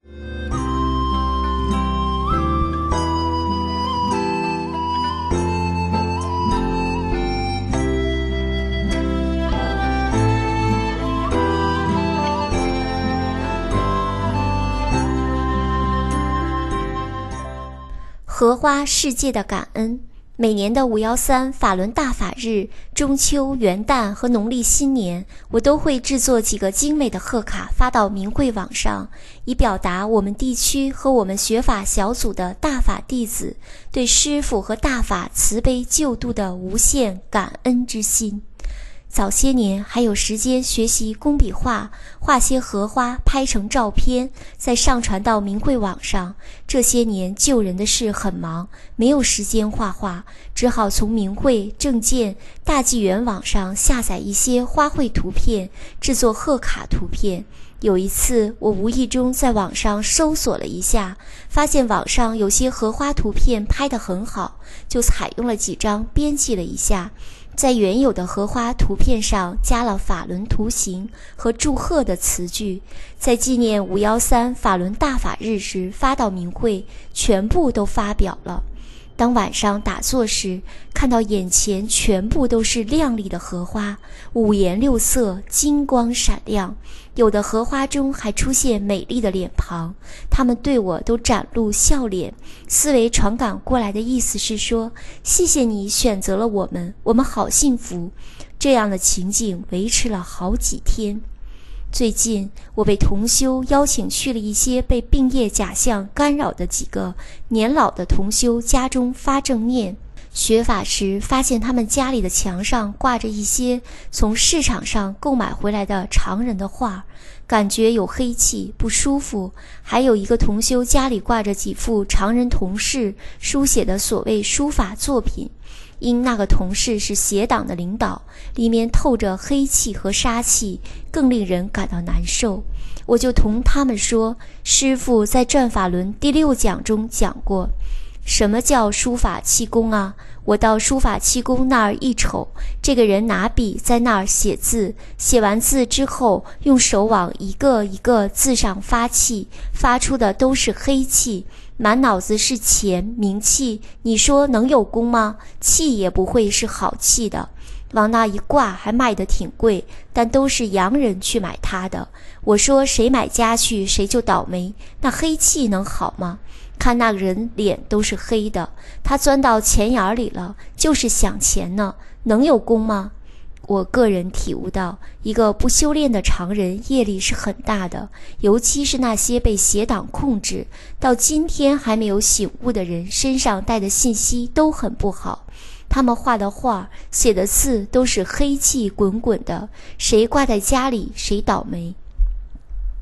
荷花世界的感恩。每年的513法轮大法日、中秋、元旦和农历新年，我都会制作几个精美的贺卡发到明慧网上，以表达我们地区和我们学法小组的大法弟子对师父和大法慈悲救度的无限感恩之心。早些年还有时间学习工笔画，画些荷花拍成照片，再上传到明慧网上。这些年救人的事很忙，没有时间画画，只好从明慧、正见、大纪元网上下载一些花卉图片，制作贺卡图片。有一次我无意中在网上搜索了一下，发现网上有些荷花图片拍得很好，就采用了几张编辑了一下，在原有的荷花图片上加了法轮图形和祝贺的词句，在纪念513法轮大法日时发到明慧，全部都发表了。当晚上打坐时，看到眼前全部都是亮丽的荷花，五颜六色，金光闪亮，有的荷花中还出现美丽的脸庞，他们对我都展露笑脸。思维传感过来的意思是说，谢谢你选择了我们，我们好幸福。这样的情景维持了好几天。最近我被同修邀请去了一些被病业假象干扰的几个年老的同修家中发正念。学法时发现他们家里的墙上挂着一些从市场上购买回来的常人的画，感觉有黑气，不舒服。还有一个同修家里挂着几幅常人同事书写的所谓书法作品，因那个同事是邪党的领导，里面透着黑气和杀气，更令人感到难受。我就同他们说，师父在转法轮第6讲中讲过，什么叫书法气功啊？我到书法气功那儿一瞅，这个人拿笔在那儿写字，写完字之后用手往一个一个字上发气，发出的都是黑气，满脑子是钱名气，你说能有功吗？气也不会是好气的，往那一挂还卖得挺贵，但都是洋人去买它的。我说谁买家去谁就倒霉，那黑气能好吗？看那个人脸都是黑的，他钻到钱眼里了，就是想钱呢，能有功吗？我个人体悟到，一个不修炼的常人业力是很大的，尤其是那些被邪党控制到今天还没有醒悟的人，身上带的信息都很不好。他们画的画写的字都是黑气滚滚的，谁挂在家里谁倒霉。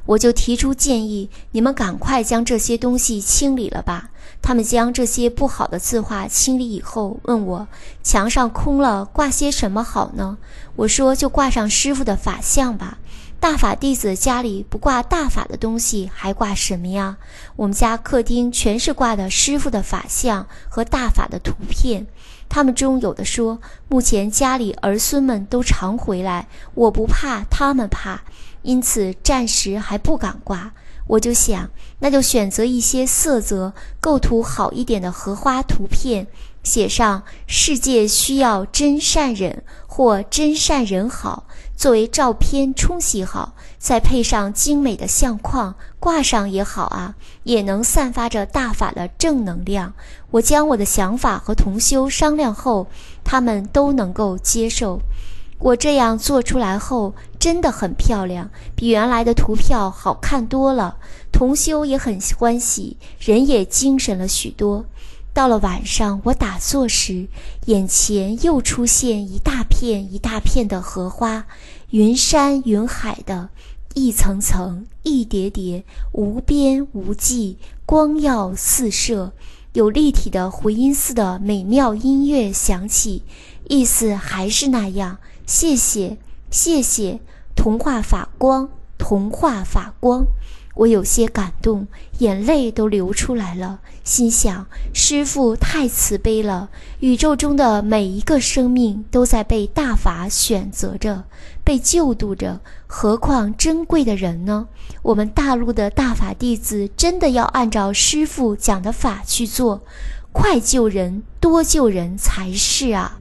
我就提出建议，你们赶快将这些东西清理了吧。他们将这些不好的字画清理以后，问我墙上空了，挂些什么好呢？我说就挂上师父的法像吧。大法弟子家里不挂大法的东西，还挂什么呀？我们家客厅全是挂的师父的法像和大法的图片。他们中有的说，目前家里儿孙们都常回来，我不怕，他们怕，因此暂时还不敢挂。我就想，那就选择一些色泽构图好一点的荷花图片，写上世界需要真善忍或真善人好，作为照片冲洗好，再配上精美的相框挂上也好啊，也能散发着大法的正能量。我将我的想法和同修商量后，他们都能够接受。我这样做出来后真的很漂亮，比原来的图票好看多了，同修也很欢喜，人也精神了许多。到了晚上，我打坐时，眼前又出现一大片一大片的荷花，云山云海的，一层层一叠叠，无边无际，光耀四射，有立体的回音似的美妙音乐响起，意思还是那样，谢谢谢谢，同化法光，同化法光。我有些感动，眼泪都流出来了，心想师父太慈悲了，宇宙中的每一个生命都在被大法选择着，被救度着，何况珍贵的人呢？我们大陆的大法弟子真的要按照师父讲的法去做，快救人，多救人才是啊。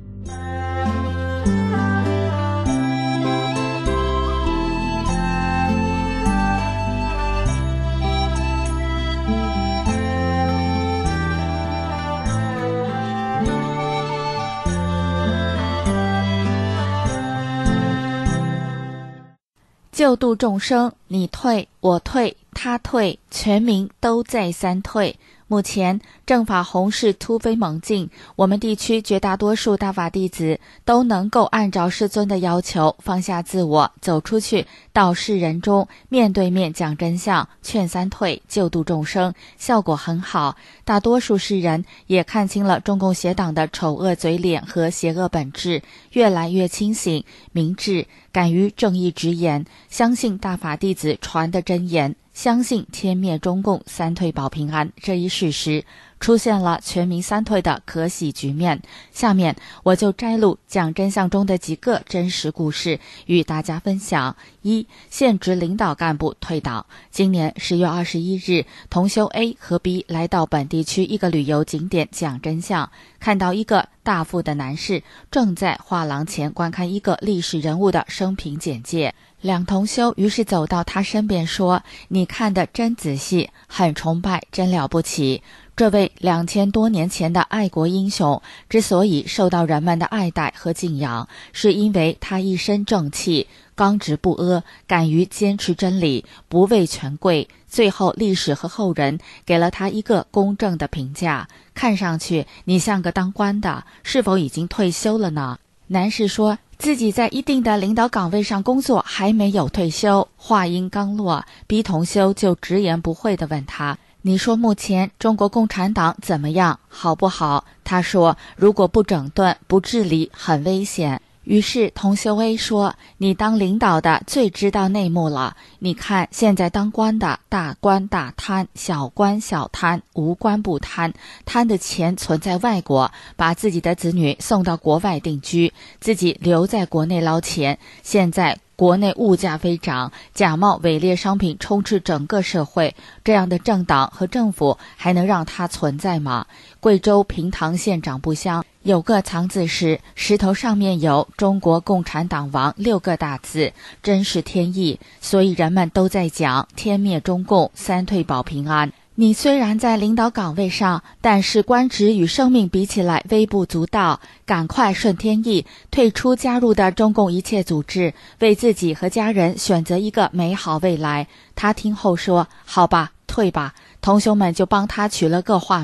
救度众生，你退我退他退，全民都再三退。目前正法弘誓突飞猛进，我们地区绝大多数大法弟子都能够按照师尊的要求放下自我，走出去到世人中面对面讲真相，劝三退，救度众生，效果很好。大多数世人也看清了中共邪党的丑恶嘴脸和邪恶本质，越来越清醒明智，敢于正义直言，相信大法弟子传的真言，相信天灭中共三退保平安这一事实，出现了全民三退的可喜局面。下面我就摘录讲真相中的几个真实故事与大家分享。一、现职领导干部退党。今年10月21日，同修 A 和 B 来到本地区一个旅游景点讲真相，看到一个大腹的男士正在画廊前观看一个历史人物的生平简介。两同修于是走到他身边说，你看得真仔细，很崇拜，真了不起。这位2000多年前的爱国英雄之所以受到人们的爱戴和敬仰，是因为他一身正气，刚直不阿，敢于坚持真理，不畏权贵。最后历史和后人给了他一个公正的评价。看上去你像个当官的，是否已经退休了呢？男士说自己在一定的领导岗位上工作，还没有退休。话音刚落， B 同修就直言不讳地问他，你说目前中国共产党怎么样，好不好？他说如果不整顿不治理很危险。于是同修 A 说，你当领导的最知道内幕了，你看现在当官的大官大贪，小官小贪，无官不贪，贪的钱存在外国，把自己的子女送到国外定居，自己留在国内捞钱。现在国内物价飞涨，假冒伪劣商品充斥整个社会，这样的政党和政府还能让它存在吗？贵州平塘县长布乡有个藏字石，石头上面有中国共产党亡6个大字，真是天意。所以人们都在讲天灭中共三退保平安。你虽然在领导岗位上，但是官职与生命比起来微不足道，赶快顺天意，退出加入的中共一切组织，为自己和家人选择一个美好未来。他听后说，好吧，退吧。同修们就帮他取了个化名，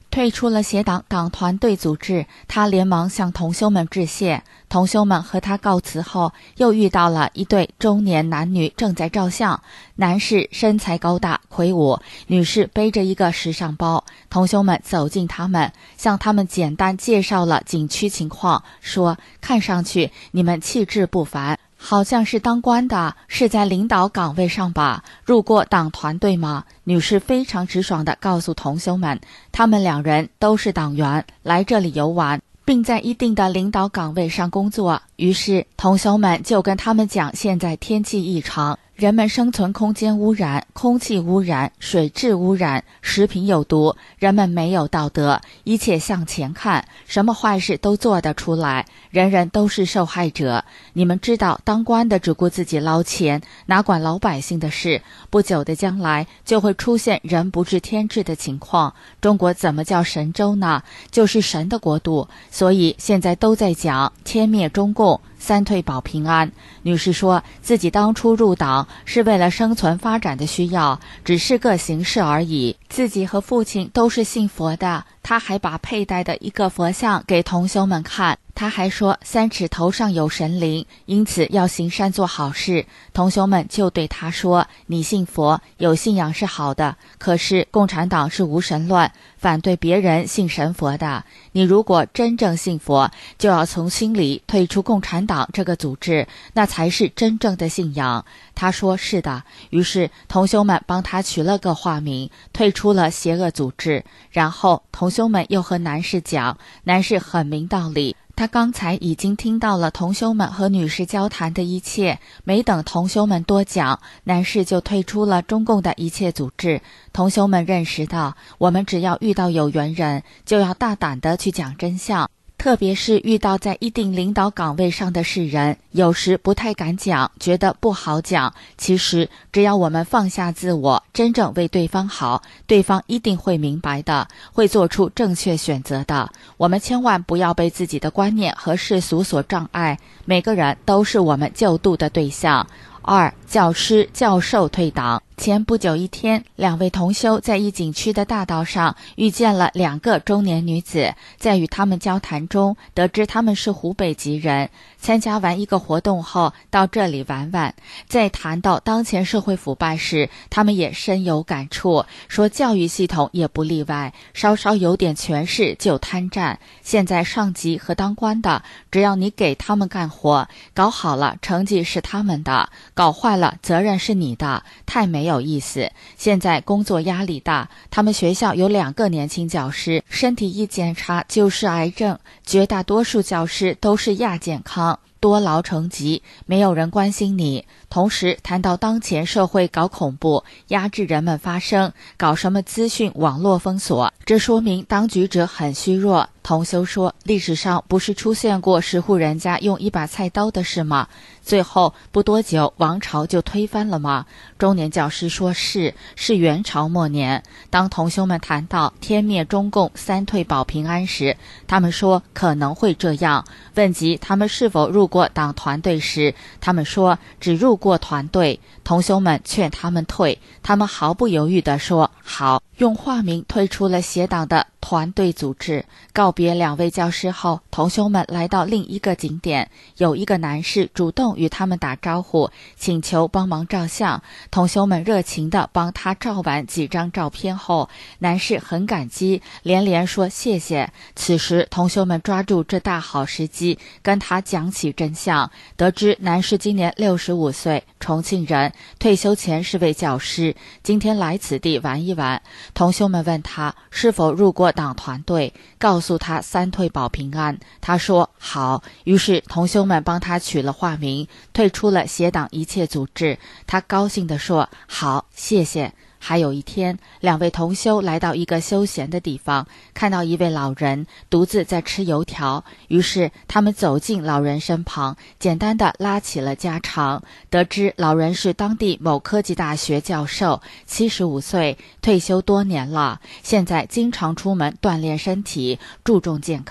退出了协党党团队组织，他连忙向同修们致谢。同修们和他告辞后，又遇到了一对中年男女正在照相。男士身材高大魁梧，女士背着一个时尚包。同修们走近他们，向他们简单介绍了景区情况，说看上去你们气质不凡，好像是当官的，是在领导岗位上吧？入过党团队吗？女士非常直爽地告诉同修们，他们两人都是党员，来这里游玩，并在一定的领导岗位上工作。于是同修们就跟他们讲，现在天气异常，人们生存空间污染，空气污染，水质污染，食品有毒，人们没有道德，一切向前看，什么坏事都做得出来，人人都是受害者。你们知道，当官的只顾自己捞钱，哪管老百姓的事，不久的将来就会出现人不治天治的情况。中国怎么叫神州呢？就是神的国度，所以现在都在讲天灭中共，三退保平安。女士说自己当初入党是为了生存发展的需要，只是个形式而已。自己和父亲都是信佛的，她还把佩戴的一个佛像给同修们看。她还说三尺头上有神灵，因此要行善做好事。同修们就对她说，你信佛，有信仰是好的，可是共产党是无神论，反对别人信神佛的。你如果真正信佛，就要从心里退出共产党这个组织，那才是真正的信仰。她说是的，于是同修们帮她取了个化名，退出了邪恶组织。然后同修们又和男士讲，男士很明道理，他刚才已经听到了同修们和女士交谈的一切，没等同修们多讲，男士就退出了中共的一切组织。同修们认识到，我们只要遇到有缘人，就要大胆地去讲真相，特别是遇到在一定领导岗位上的世人，有时不太敢讲，觉得不好讲。其实只要我们放下自我，真正为对方好，对方一定会明白的，会做出正确选择的。我们千万不要被自己的观念和世俗所障碍，每个人都是我们救度的对象。2. 教师教授退党。前不久一天，两位同修在一景区的大道上遇见了两个中年女子，在与他们交谈中得知他们是湖北籍人，参加完一个活动后到这里玩玩。在谈到当前社会腐败时，他们也深有感触，说教育系统也不例外，稍稍有点权势就贪占。现在上级和当官的，只要你给他们干活，搞好了成绩是他们的，搞坏了责任是你的，太没有意思。现在工作压力大，他们学校有2个年轻教师，身体一检查就是癌症，绝大多数教师都是亚健康，多劳成疾，没有人关心你。同时谈到当前社会搞恐怖，压制人们发声，搞什么资讯网络封锁，这说明当局者很虚弱。同修说，历史上不是出现过10户人家用一把菜刀的事吗？最后不多久王朝就推翻了吗？中年教师说是元朝末年。当同修们谈到天灭中共三退保平安时，他们说可能会这样。问及他们是否入过党团队时，他们说只入过团队。同修们劝他们退，他们毫不犹豫地说好，用化名退出了协党的团队组织。告别2位教师后，同修们来到另一个景点，有一个男士主动与他们打招呼，请求帮忙照相。同修们热情地帮他照完几张照片后，男士很感激，连连说谢谢。此时同修们抓住这大好时机，跟他讲起真相，得知男士今年65岁，重庆人，退休前是位教师，今天来此地玩一玩。同修们问他是否入过党团队，告诉他三退保平安。他说好，于是同修们帮他取了化名，退出了协党一切组织。他高兴地说好，谢谢。还有一天，2位同修来到一个休闲的地方，看到一位老人独自在吃油条，于是他们走进老人身旁，简单的拉起了家常，得知老人是当地某科技大学教授，75岁，退休多年了，现在经常出门锻炼身体，注重健康。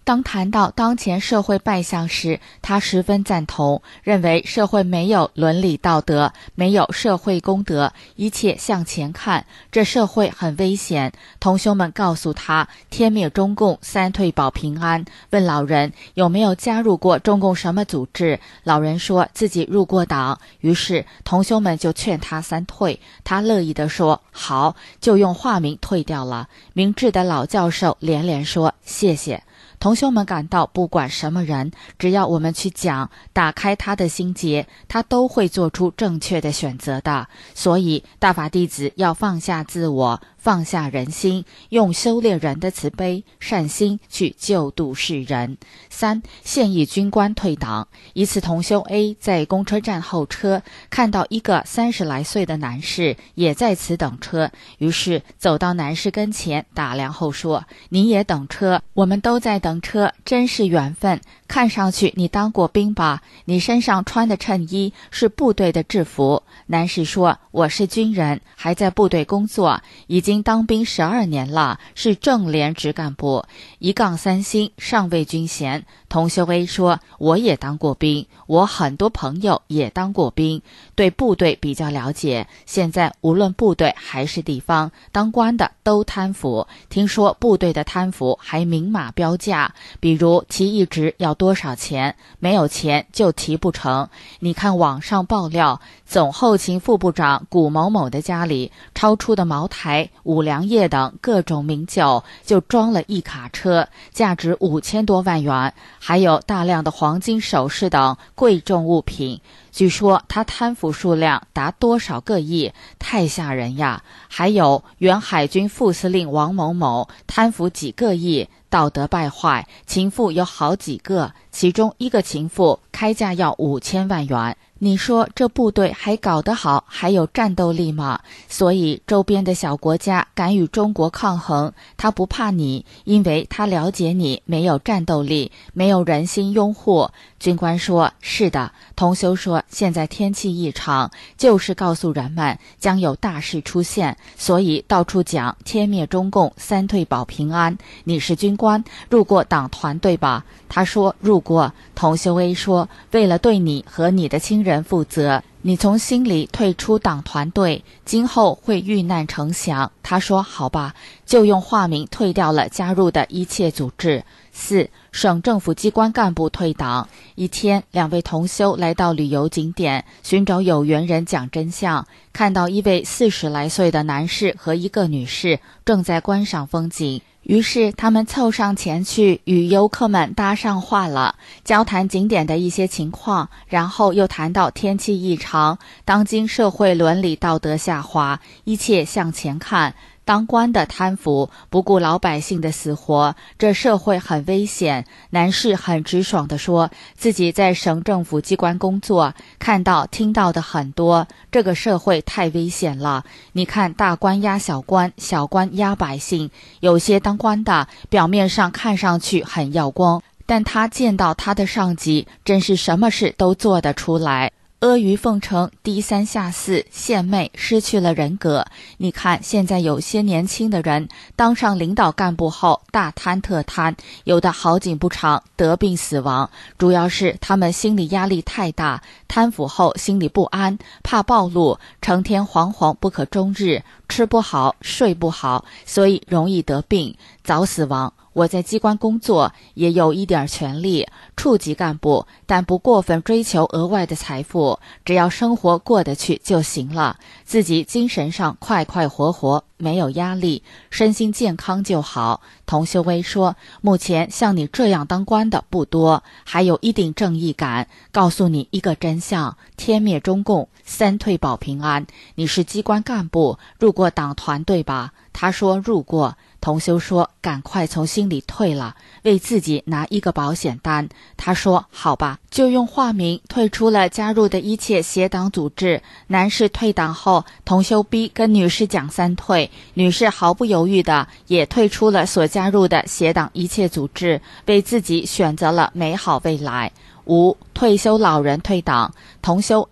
当谈到当前社会败相时，他十分赞同，认为社会没有伦理道德，没有社会公德，一切向前看，这社会很危险。同修们告诉他，天灭中共，三退保平安。问老人有没有加入过中共什么组织，老人说自己入过党。于是同修们就劝他三退，他乐意地说好，就用化名退掉了。明智的老教授连连说谢谢。同修们感到，不管什么人，只要我们去讲，打开他的心结，他都会做出正确的选择的。所以大法弟子要放下自我，放下人心，用修炼人的慈悲善心去救度世人。3. 现役军官退党。一次同修 A 在公车站候车，看到一个30来岁的男士也在此等车，于是走到男士跟前打量后说，你也等车，我们都在等车，真是缘分。看上去你当过兵吧？你身上穿的衬衣是部队的制服。男士说，我是军人，还在部队工作，已经当兵12年了，是正连职干部，1杠3星，上尉军衔。同修 A 说，我也当过兵，我很多朋友也当过兵，对部队比较了解。现在无论部队还是地方，当官的都贪腐，听说部队的贪腐还明码标价，比如提一职要多少钱，没有钱就提不成。你看网上爆料，总后勤副部长古某某的家里超出的茅台、五粮液等各种名酒就装了一卡车，价值5000多万元，还有大量的黄金首饰等贵重物品。据说他贪腐数量达多少个亿，太吓人呀！还有原海军副司令王某某贪腐几个亿，道德败坏，情妇有好几个，其中一个情妇开价要5000万元。你说这部队还搞得好，还有战斗力吗？所以周边的小国家敢与中国抗衡，他不怕你，因为他了解你没有战斗力，没有人心拥护。军官说，是的。同修说，现在天气异常，就是告诉人们将有大事出现，所以到处讲天灭中共，三退保平安。你是军官，入过党团对吧？他说入过。同修 A 说，为了对你和你的亲人负责，你从心里退出党团队，今后会遇难成祥。他说好吧，就用化名退掉了加入的一切组织。4. 省政府机关干部退党。一天，2位同修来到旅游景点，寻找有缘人讲真相，看到一位40来岁的男士和一个女士正在观赏风景，于是他们凑上前去与游客们搭上话了，交谈景点的一些情况，然后又谈到天气异常，当今社会伦理道德下滑，一切向前看，当官的贪腐，不顾老百姓的死活，这社会很危险。男士很直爽地说，自己在省政府机关工作，看到听到的很多，这个社会太危险了。你看大官压小官，小官压百姓，有些当官的表面上看上去很耀光，但他见到他的上级，真是什么事都做得出来。阿谀奉承，低三下四，献媚，失去了人格。你看现在有些年轻的人当上领导干部后大贪特贪，有的好景不长得病死亡，主要是他们心理压力太大，贪腐后心里不安，怕暴露，成天惶惶不可终日，吃不好睡不好，所以容易得病早死亡。我在机关工作，也有一点权利，处级干部，但不过分追求额外的财富，只要生活过得去就行了，自己精神上快快活活，没有压力，身心健康就好。童修威说，目前像你这样当官的不多，还有一定正义感。告诉你一个真相，天灭中共，三退保平安。你是机关干部，入过党团对吧？他说入过。同修说，赶快从心里退了，为自己拿一个保险单。他说好吧，就用化名退出了加入的一切邪党组织。男士退党后，同修 B 跟女士讲三退，女士毫不犹豫的也退出了所加入的邪党一切组织，为自己选择了美好未来。5. 退休老人退党。同修 A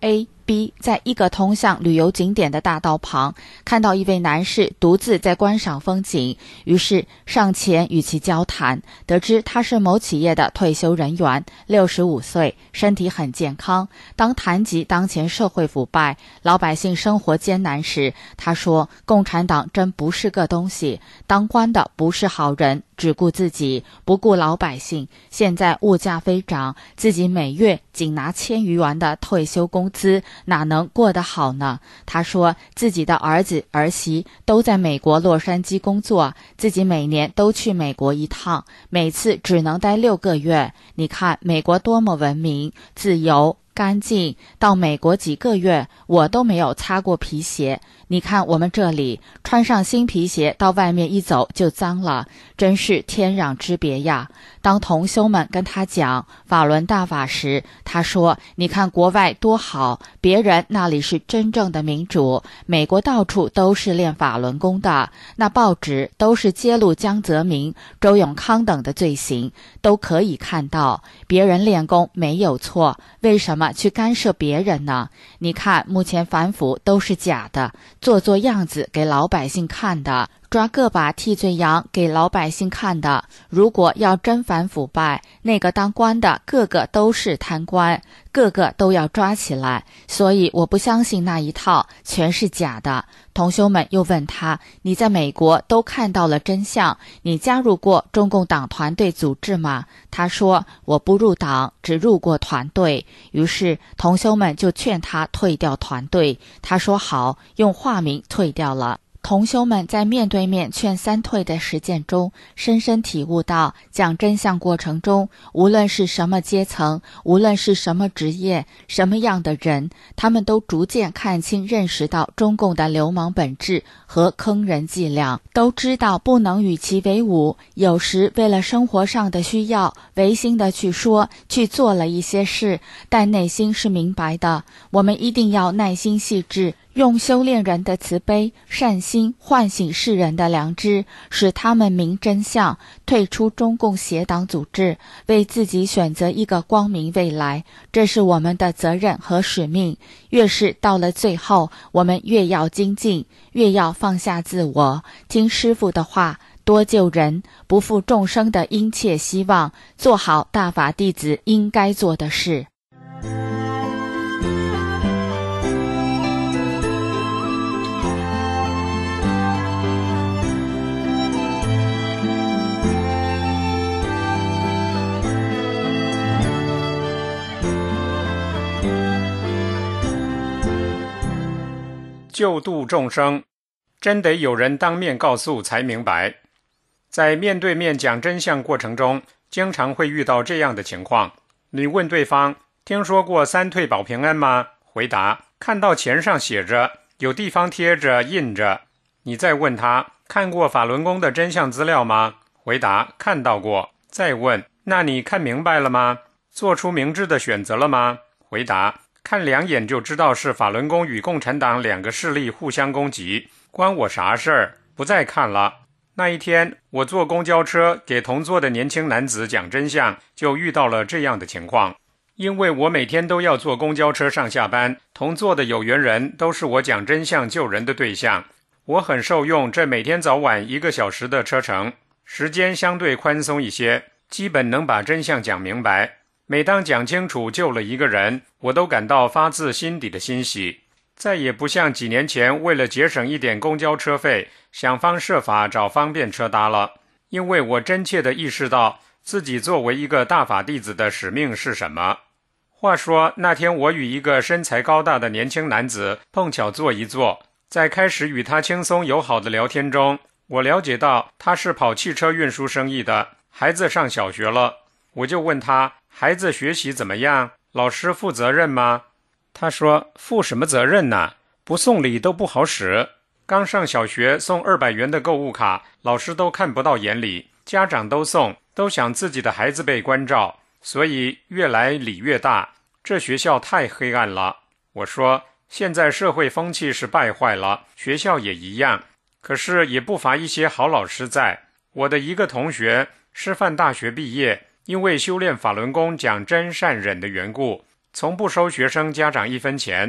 B 在一个通向旅游景点的大道旁看到一位男士独自在观赏风景，于是上前与其交谈，得知他是某企业的退休人员，65岁，身体很健康。当谈及当前社会腐败，老百姓生活艰难时，他说共产党真不是个东西，当官的不是好人，只顾自己，不顾老百姓。现在物价飞涨，自己每月仅拿1000余元的退休工资，哪能过得好呢？他说自己的儿子儿媳都在美国洛杉矶工作，自己每年都去美国一趟，每次只能待6个月。你看美国多么文明、自由、干净，到美国几个月我都没有擦过皮鞋。你看我们这里穿上新皮鞋到外面一走就脏了，真是天壤之别呀。当同修们跟他讲法轮大法时，他说你看国外多好，别人那里是真正的民主，美国到处都是练法轮功的，那报纸都是揭露江泽民、周永康等的罪行，都可以看到，别人练功没有错，为什么去干涉别人呢？你看目前反腐都是假的，做样子给老百姓看的，抓个把替罪羊给老百姓看的。如果要真反腐败，那个当官的个个都是贪官，个个都要抓起来，所以我不相信那一套，全是假的。同修们又问他，你在美国都看到了真相，你加入过中共党团队组织吗？他说我不入党，只入过团队。于是同修们就劝他退掉团队，他说好，用化名退掉了。同修们在面对面劝三退的实践中，深深体悟到讲真相过程中，无论是什么阶层，无论是什么职业，什么样的人，他们都逐渐看清认识到中共的流氓本质和坑人伎俩，都知道不能与其为伍，有时为了生活上的需要，违心的去说去做了一些事，但内心是明白的。我们一定要耐心细致，用修炼人的慈悲善心唤醒世人的良知，使他们明真相，退出中共邪党组织，为自己选择一个光明未来，这是我们的责任和使命。越是到了最后，我们越要精进，越要放下自我，听师父的话，多救人，不负众生的殷切希望，做好大法弟子应该做的事。 救度众生，真得有人当面告诉才明白。在面对面讲真相过程中，经常会遇到这样的情况。你问对方，听说过三退保平安吗？回答，看到钱上写着，有地方贴着印着。你再问他，看过法轮功的真相资料吗？回答，看到过。再问，那你看明白了吗？做出明智的选择了吗？回答，看两眼就知道是法轮功与共产党两个势力互相攻击，关我啥事儿？不再看了。那一天，我坐公交车给同座的年轻男子讲真相，就遇到了这样的情况。因为我每天都要坐公交车上下班，同座的有缘人都是我讲真相救人的对象，我很受用这每天早晚1个小时的车程，时间相对宽松一些，基本能把真相讲明白。每当讲清楚救了一个人，我都感到发自心底的欣喜，再也不像几年前为了节省一点公交车费，想方设法找方便车搭了。因为我真切地意识到自己作为一个大法弟子的使命是什么。话说那天我与一个身材高大的年轻男子碰巧坐一坐，在开始与他轻松友好的聊天中，我了解到他是跑汽车运输生意的，孩子上小学了。我就问他，孩子学习怎么样？老师负责任吗？他说，负什么责任呢？不送礼都不好使。刚上小学送200元的购物卡，老师都看不到眼里，家长都送，都想自己的孩子被关照，所以越来礼越大。这学校太黑暗了。我说，现在社会风气是败坏了，学校也一样，可是也不乏一些好老师在。我的一个同学，师范大学毕业，因为修炼法轮功讲真善忍的缘故，从不收学生家长1分钱。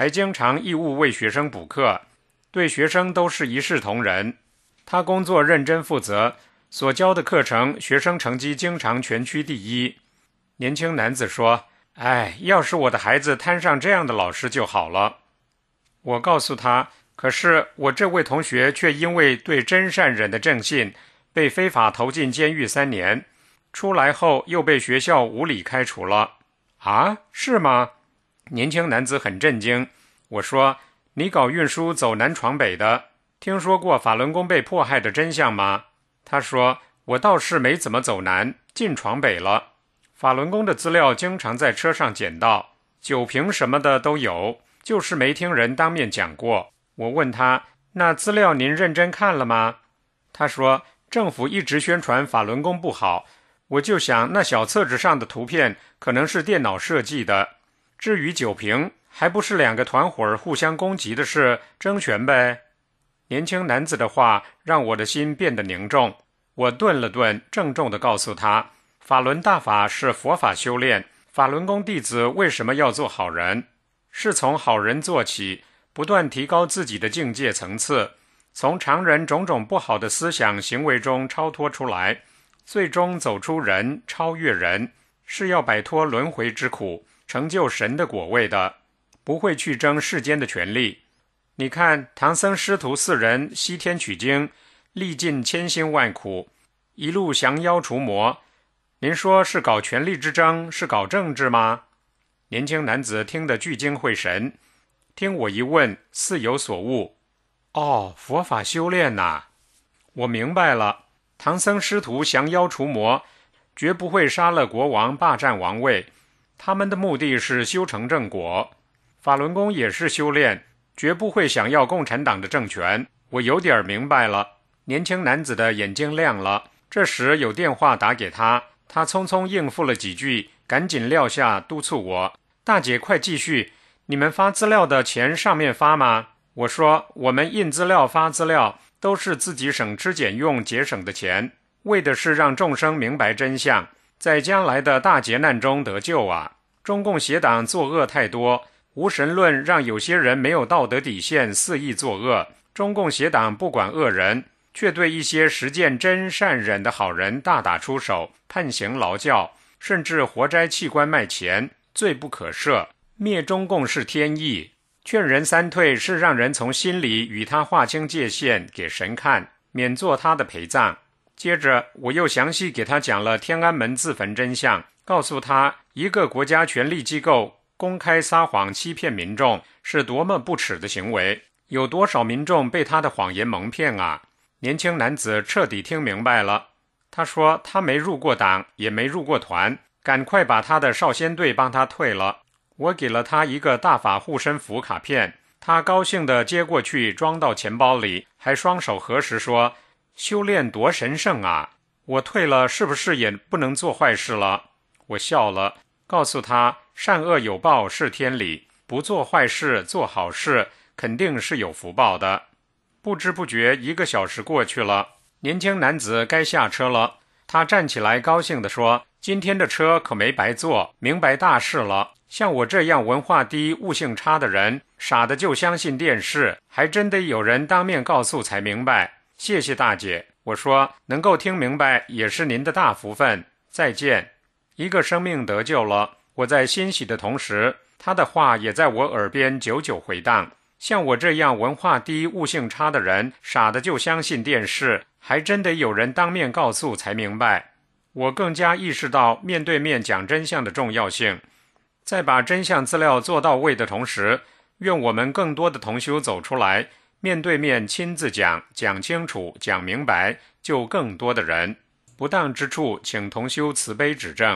还经常义务为学生补课，对学生都是一视同仁。他工作认真负责，所教的课程学生成绩经常全区第一。年轻男子说，要是我的孩子摊上这样的老师就好了。我告诉他，可是我这位同学却因为对真善忍的正信被非法投进监狱3年，出来后又被学校无理开除了。啊，是吗？年轻男子很震惊。我说，你搞运输走南闯北的，听说过法轮功被迫害的真相吗？他说，我倒是没怎么走南，尽闯北了。法轮功的资料经常在车上捡到，酒瓶什么的都有，就是没听人当面讲过。我问他，那资料您认真看了吗？他说，政府一直宣传法轮功不好，我就想那小册子上的图片可能是电脑设计的。至于酒瓶，还不是2个团伙互相攻击的事，争权呗。年轻男子的话让我的心变得凝重。我顿了顿，郑重地告诉他，法轮大法是佛法修炼，法轮功弟子为什么要做好人？是从好人做起，不断提高自己的境界层次，从常人种种不好的思想行为中超脱出来，最终走出人，超越人，是要摆脱轮回之苦，成就神的果位的，不会去争世间的权利。你看唐僧师徒4人西天取经，历尽千辛万苦，一路降妖除魔，您说是搞权力之争，是搞政治吗？年轻男子听得聚精会神，听我一问，似有所悟。佛法修炼呐，我明白了。唐僧师徒降妖除魔，绝不会杀了国王霸占王位，他们的目的是修成正果。法轮功也是修炼，绝不会想要共产党的政权。我有点明白了。年轻男子的眼睛亮了。这时有电话打给他，他匆匆应付了几句，赶紧撂下，督促我，大姐快继续，你们发资料的钱上面发吗？我说，我们印资料发资料都是自己省吃俭用节省的钱，为的是让众生明白真相，在将来的大劫难中得救啊。中共邪党作恶太多，无神论让有些人没有道德底线，肆意作恶。中共邪党不管恶人，却对一些实践真善忍的好人大打出手，判刑劳教，甚至活摘器官卖钱，罪不可赦。灭中共是天意，劝人3退是让人从心里与他划清界限，给神看，免做他的陪葬。接着我又详细给他讲了天安门自焚真相，告诉他一个国家权力机构公开撒谎欺骗民众是多么不耻的行为，有多少民众被他的谎言蒙骗啊。年轻男子彻底听明白了，他说他没入过党，也没入过团，赶快把他的少先队帮他退了。我给了他一个大法护身符卡片，他高兴地接过去，装到钱包里，还双手合十说，修炼多神圣啊，我退了是不是也不能做坏事了？我笑了，告诉他善恶有报是天理，不做坏事做好事肯定是有福报的。不知不觉1个小时过去了，年轻男子该下车了，他站起来高兴地说，今天的车可没白坐，明白大事了。像我这样文化低悟性差的人，傻的就相信电视，还真得有人当面告诉才明白。谢谢大姐。我说，能够听明白也是您的大福分，再见。一个生命得救了，我在欣喜的同时，他的话也在我耳边久久回荡。像我这样文化低悟性差的人，傻的就相信电视，还真得有人当面告诉才明白。我更加意识到面对面讲真相的重要性。在把真相资料做到位的同时，愿我们更多的同修走出来，面对面亲自讲，讲清楚，讲明白，救更多的人。不当之处，请同修慈悲指正。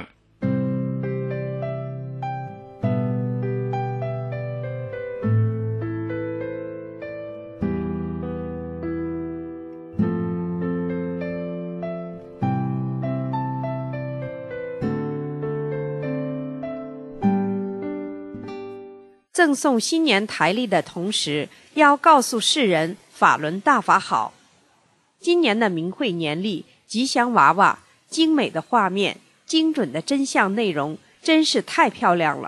赠送新年台历的同时，要告诉世人法轮大法好。今年的明慧年历、吉祥娃娃、精美的画面、精准的真相内容，真是太漂亮了。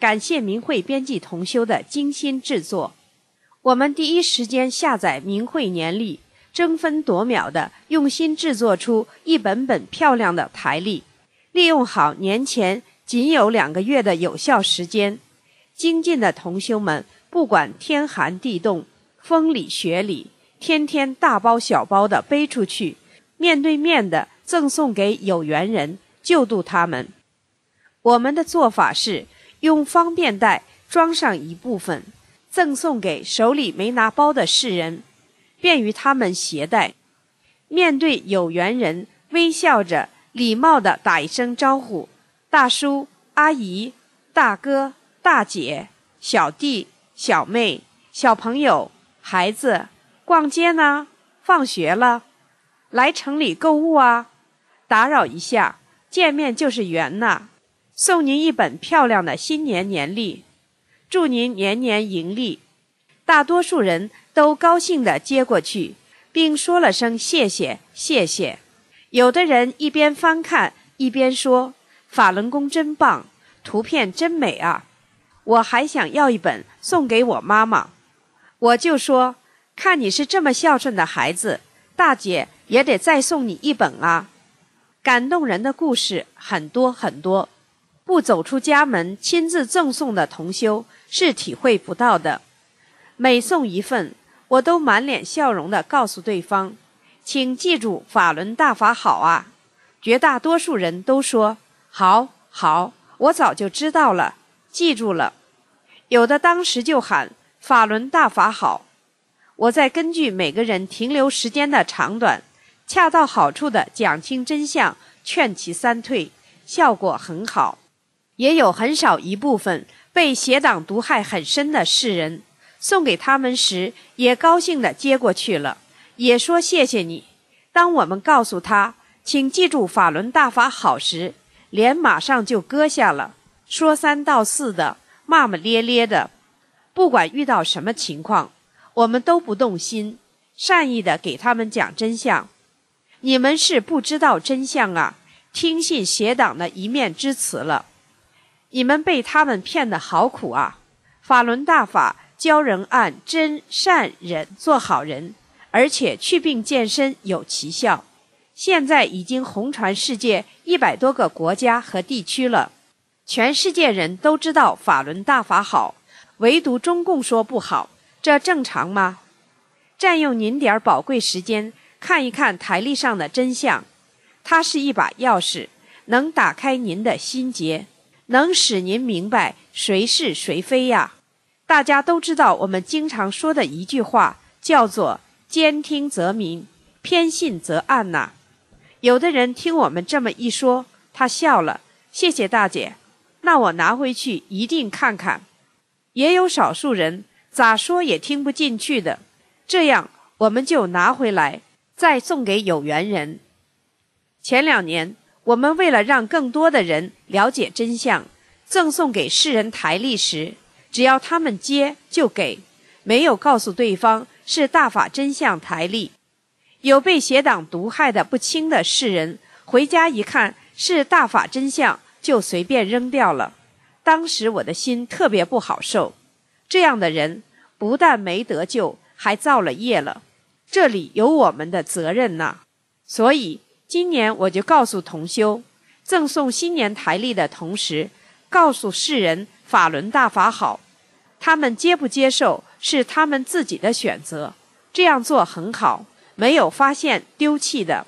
感谢明慧编辑同修的精心制作。我们第一时间下载明慧年历，争分夺秒地用心制作出一本本漂亮的台历，利用好年前仅有2个月的有效时间，精进的同修们不管天寒地冻、风里雪里，天天大包小包地背出去，面对面地赠送给有缘人，救度他们。我们的做法是用方便袋装上一部分，赠送给手里没拿包的世人，便于他们携带。面对有缘人，微笑着礼貌地打一声招呼，大叔、阿姨、大哥、大姐、小弟、小妹、小朋友、孩子，逛街呢？放学了？来城里购物啊？打扰一下，见面就是缘呐。送您一本漂亮的新年年历，祝您年年盈利。大多数人都高兴地接过去，并说了声谢谢谢谢。有的人一边翻看一边说，法轮功真棒，图片真美啊，我还想要一本送给我妈妈。我就说，看你是这么孝顺的孩子，大姐也得再送你一本啊。感动人的故事很多很多，不走出家门亲自赠送的同修是体会不到的。每送一份，我都满脸笑容地告诉对方，请记住法轮大法好啊。绝大多数人都说好好，我早就知道了，记住了。有的当时就喊法轮大法好。我再根据每个人停留时间的长短，恰到好处地讲清真相，劝其三退，效果很好。也有很少一部分被邪党毒害很深的世人，送给他们时也高兴地接过去了，也说谢谢你。当我们告诉他请记住法轮大法好时，脸马上就割下了，说3道4的，骂骂咧咧的。不管遇到什么情况，我们都不动心，善意地给他们讲真相。你们是不知道真相啊，听信邪党的一面之词了。你们被他们骗得好苦啊！法轮大法教人按真善忍做好人，而且祛病健身有奇效，现在已经红传世界100多个国家和地区了。全世界人都知道法轮大法好，唯独中共说不好，这正常吗？占用您点宝贵时间，看一看台历上的真相，它是一把钥匙，能打开您的心结，能使您明白谁是谁非呀。大家都知道我们经常说的一句话，叫做兼听则明，偏信则暗呐。有的人听我们这么一说，他笑了，谢谢大姐，那我拿回去一定看看。也有少数人咋说也听不进去的，这样我们就拿回来再送给有缘人。前2年我们为了让更多的人了解真相，赠送给世人台历时，只要他们接就给，没有告诉对方是大法真相台历。有被邪党毒害的不轻的世人，回家一看是大法真相，就随便扔掉了。当时我的心特别不好受，这样的人不但没得救，还造了业了，这里有我们的责任呐。所以今年我就告诉同修，赠送新年台历的同时，告诉世人法轮大法好，他们接不接受是他们自己的选择，这样做很好，没有发现丢弃的。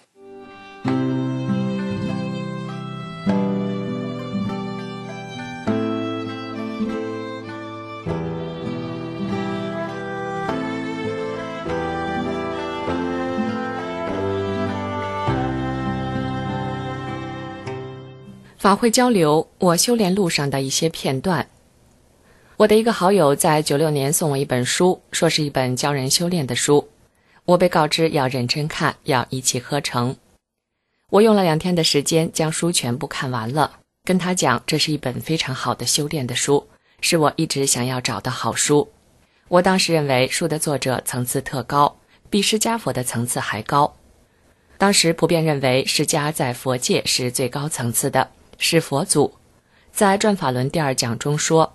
法会交流，我修炼路上的一些片段。我的一个好友在96年送我一本书，说是一本教人修炼的书。我被告知要认真看，要一气呵成。我用了2天的时间将书全部看完了，跟他讲这是一本非常好的修炼的书，是我一直想要找的好书。我当时认为书的作者层次特高，比释迦佛的层次还高。当时普遍认为释迦在佛界是最高层次的，是佛祖。在转法轮第2讲中说，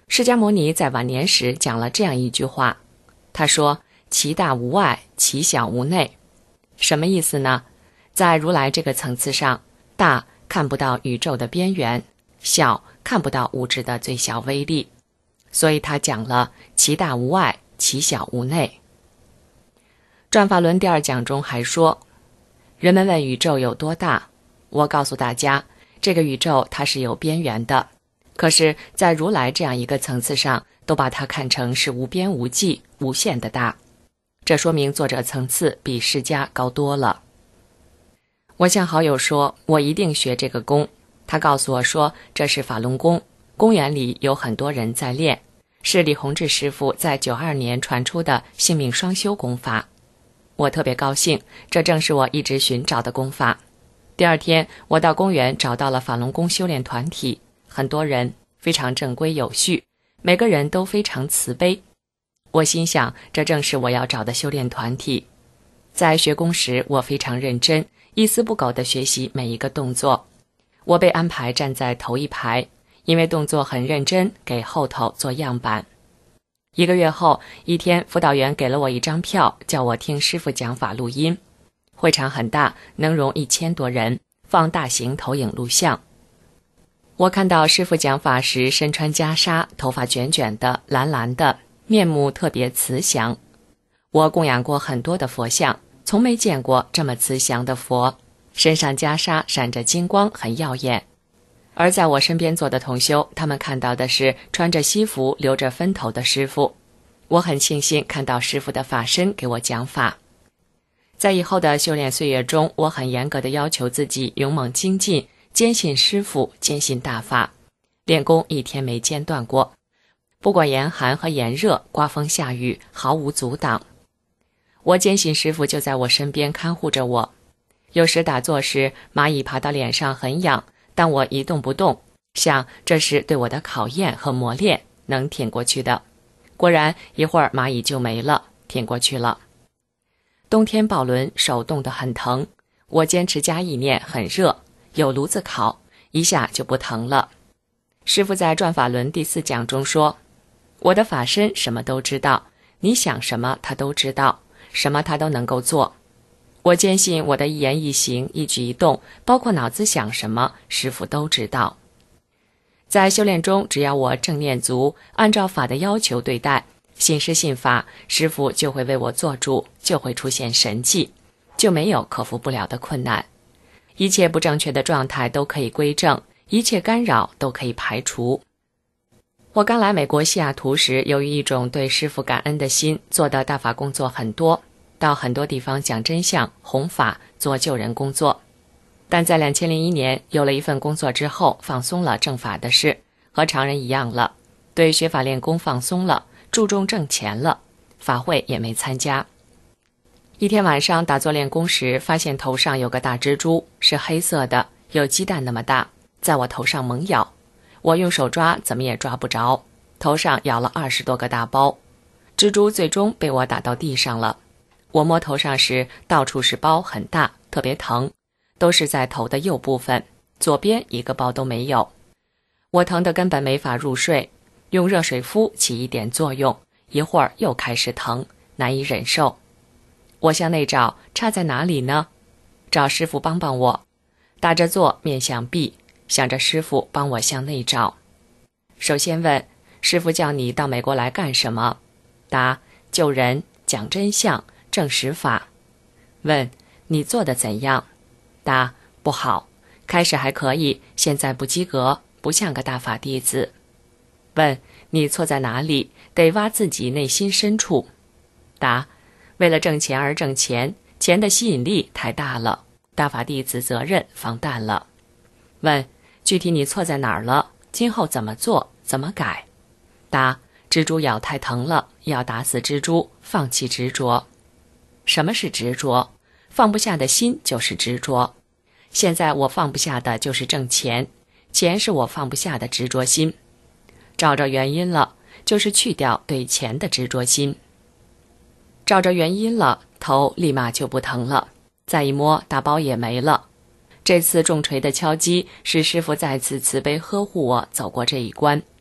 释迦牟尼在晚年时讲了这样一句话，他说：其大无外，其小无内。什么意思呢？在如来这个层次上，大看不到宇宙的边缘，小看不到物质的最小微粒，所以他讲了其大无外，其小无内。转法轮第2讲中还说，人们问宇宙有多大，我告诉大家，这个宇宙它是有边缘的，可是在如来这样一个层次上，都把它看成是无边无际无限的大，这说明作者层次比释迦高多了。我向好友说我一定学这个功，他告诉我说这是法轮功，公园里有很多人在练，是李洪志师傅在92年传出的性命双修功法。我特别高兴，这正是我一直寻找的功法。第2天我到公园找到了法轮功修炼团体，很多人非常正规有序，每个人都非常慈悲。我心想，这正是我要找的修炼团体。在学功时，我非常认真，一丝不苟地学习每一个动作。我被安排站在头一排，因为动作很认真，给后头做样板。1个月后，一天辅导员给了我一张票，叫我听师父讲法录音。会场很大，能容1000多人，放大型投影录像。我看到师父讲法时身穿袈裟，头发卷卷的，蓝蓝的，面目特别慈祥。我供养过很多的佛像，从没见过这么慈祥的佛，身上袈裟闪着金光，很耀眼。而在我身边坐的同修，他们看到的是穿着西服留着分头的师父。我很庆幸看到师父的法身给我讲法。在以后的修炼岁月中，我很严格地要求自己勇猛精进，坚信师父，坚信大法，练功1天没间断过，不管严寒和炎热，刮风下雨，毫无阻挡。我坚信师父就在我身边看护着我。有时打坐时，蚂蚁爬到脸上很痒，但我一动不动，想这是对我的考验和磨练，能挺过去的。果然一会儿蚂蚁就没了，挺过去了。冬天抱轮，手冻得很疼，我坚持加意念，很热，有炉子烤，一下就不疼了。师父在转法轮第4讲中说，我的法身什么都知道，你想什么他都知道，什么他都能够做。我坚信我的一言一行一举一动，包括脑子想什么，师父都知道。在修炼中，只要我正念足，按照法的要求对待，信师信法，师父就会为我做主，就会出现神迹，就没有克服不了的困难。一切不正确的状态都可以归正，一切干扰都可以排除。我刚来美国西雅图时，由于一种对师父感恩的心，做的大法工作很多，到很多地方讲真相、弘法，做救人工作。但在2001年有了一份工作之后，放松了正法的事，和常人一样了，对学法练功放松了，注重挣钱了，法会也没参加。一天晚上打坐练功时，发现头上有个大蜘蛛，是黑色的，有鸡蛋那么大，在我头上猛咬。我用手抓怎么也抓不着，头上咬了20多个大包。蜘蛛最终被我打到地上了。我摸头上时，到处是包，很大，特别疼，都是在头的右部分，左边一个包都没有。我疼得根本没法入睡，用热水敷起一点作用，一会儿又开始疼，难以忍受。我向内找，差在哪里呢？找师父帮帮我。打着坐，面向壁，想着师父帮我向内找。首先问，师父叫你到美国来干什么？答，救人，讲真相，证实法。问，你做得怎样？答，不好，开始还可以，现在不及格，不像个大法弟子。问，你错在哪里？得挖自己内心深处。答，为了挣钱而挣钱，钱的吸引力太大了，大法弟子责任放淡了。问，具体你错在哪儿了？今后怎么做？怎么改？答，蜘蛛咬太疼了，要打死蜘蛛，放弃执着。什么是执着？放不下的心就是执着。现在我放不下的就是挣钱，钱是我放不下的执着心。找着原因了，就是去掉对钱的执着心。找着原因了，头立马就不疼了，再一摸，大包也没了。这次重锤的敲击，是师父再次慈悲呵护我走过这一关。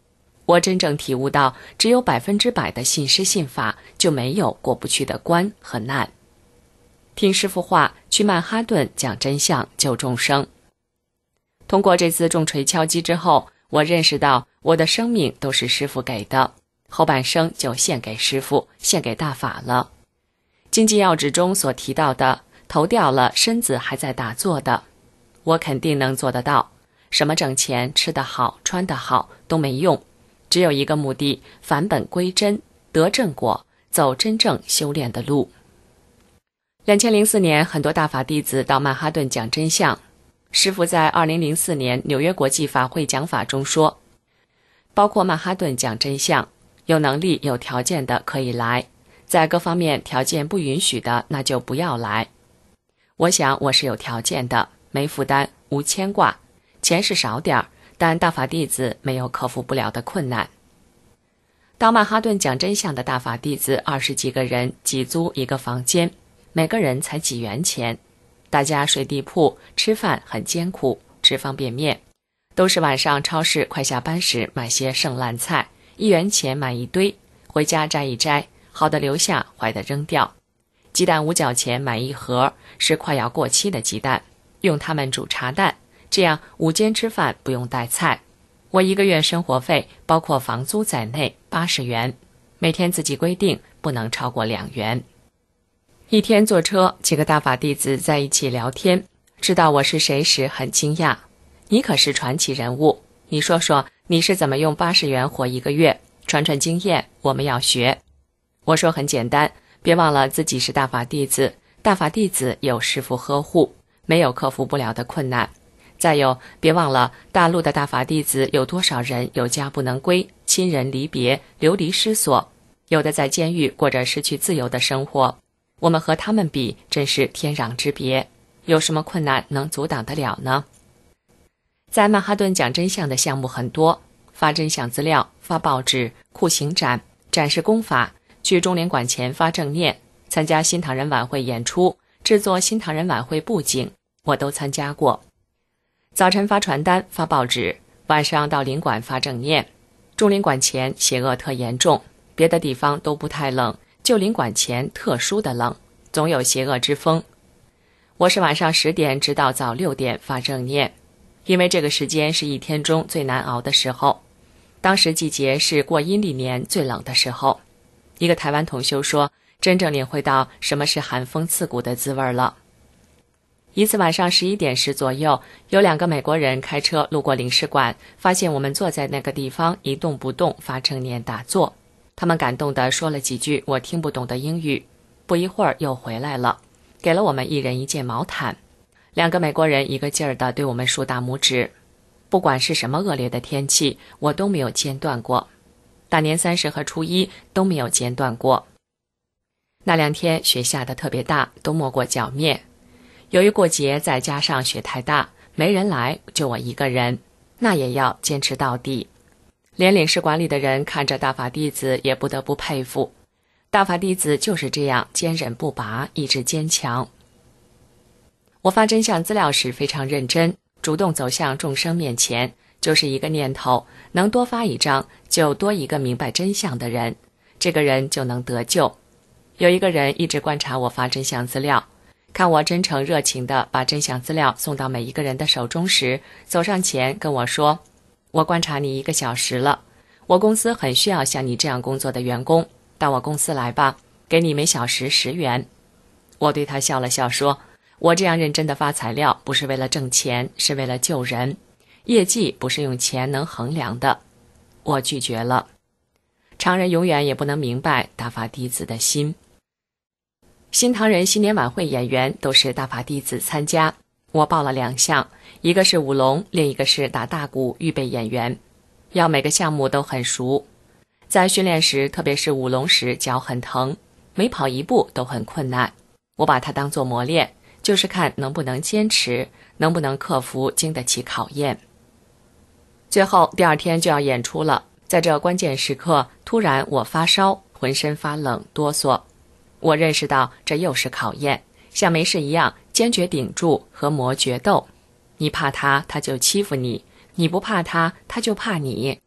我真正体悟到，只有100%的信师信法，就没有过不去的关和难。听师父话，去曼哈顿讲真相，救众生。通过这次重锤敲击之后，我认识到我的生命都是师父给的，后半生就献给师父，献给大法了。经济要旨中所提到的，头掉了身子还在打坐的，我肯定能做得到。什么挣钱、吃得好、穿得好都没用，只有一个目的，返本归真，得正果，走真正修炼的路。2004年，很多大法弟子到曼哈顿讲真相。师父在2004年纽约国际法会讲法中说，包括曼哈顿讲真相，有能力有条件的可以来，在各方面条件不允许的那就不要来。我想我是有条件的，没负担，无牵挂，钱是少点儿，但大法弟子没有克服不了的困难。到曼哈顿讲真相的大法弟子20几个人挤租一个房间，每个人才几元钱，大家睡地铺，吃饭很艰苦，吃方便面，都是晚上超市快下班时买些剩烂菜，1元钱买一堆，回家摘一摘，好的留下，坏的扔掉。鸡蛋5角钱买一盒，是快要过期的鸡蛋，用它们煮茶蛋，这样午间吃饭不用带菜。我1个月生活费包括房租在内80元，每天自己规定不能超过2元。一天坐车，几个大法弟子在一起聊天，知道我是谁时很惊讶。你可是传奇人物，你说说你是怎么用80元活1个月，传传经验，我们要学。我说很简单，别忘了自己是大法弟子，大法弟子有师父呵护，没有克服不了的困难。再有，别忘了大陆的大法弟子有多少人有家不能归，亲人离别，流离失所，有的在监狱过着失去自由的生活。我们和他们比，真是天壤之别，有什么困难能阻挡得了呢？在曼哈顿讲真相的项目很多，发真相资料，发报纸，酷刑展，展示功法，去中联馆前发正念，参加新唐人晚会演出，制作新唐人晚会布景，我都参加过。早晨发传单，发报纸，晚上到领馆发正念。中领馆前邪恶特严重，别的地方都不太冷，就领馆前特殊的冷，总有邪恶之风。我是晚上10点直到早6点发正念，因为这个时间是一天中最难熬的时候。当时季节是过阴历年最冷的时候。一个台湾同修说，真正领会到什么是寒风刺骨的滋味了。一次晚上11点时左右，有2个美国人开车路过领事馆，发现我们坐在那个地方一动不动发正念打坐。他们感动地说了几句我听不懂的英语，不一会儿又回来了，给了我们1人1件毛毯。2个美国人一个劲儿地对我们竖大拇指。不管是什么恶劣的天气，我都没有间断过。大年30和初1都没有间断过。那2天雪下得特别大，都没过脚面。由于过节再加上雪太大，没人来，就我1个人，那也要坚持到底。连领事馆里的人看着大法弟子也不得不佩服，大法弟子就是这样坚韧不拔，意志坚强。我发真相资料时非常认真，主动走向众生面前，就是一个念头，能多发1张，就多一个明白真相的人，这个人就能得救。有一个人一直观察我发真相资料，看我真诚热情地把真相资料送到每一个人的手中时，走上前跟我说，我观察你1个小时了，我公司很需要像你这样工作的员工，到我公司来吧，给你每小时10元。我对他笑了笑说，我这样认真的发材料不是为了挣钱，是为了救人，业绩不是用钱能衡量的。我拒绝了。常人永远也不能明白大法弟子的心。新唐人新年晚会演员都是大法弟子参加，我报了2项，一个是舞龙，另一个是打大鼓预备演员，要每个项目都很熟。在训练时，特别是舞龙时，脚很疼，每跑1步都很困难。我把它当作磨练，就是看能不能坚持，能不能克服经得起考验。最后第2天就要演出了，在这关键时刻，突然我发烧，浑身发冷哆嗦。我认识到这又是考验，像没事一样坚决顶住，和魔决斗。你怕他，他就欺负你；你不怕他，他就怕你。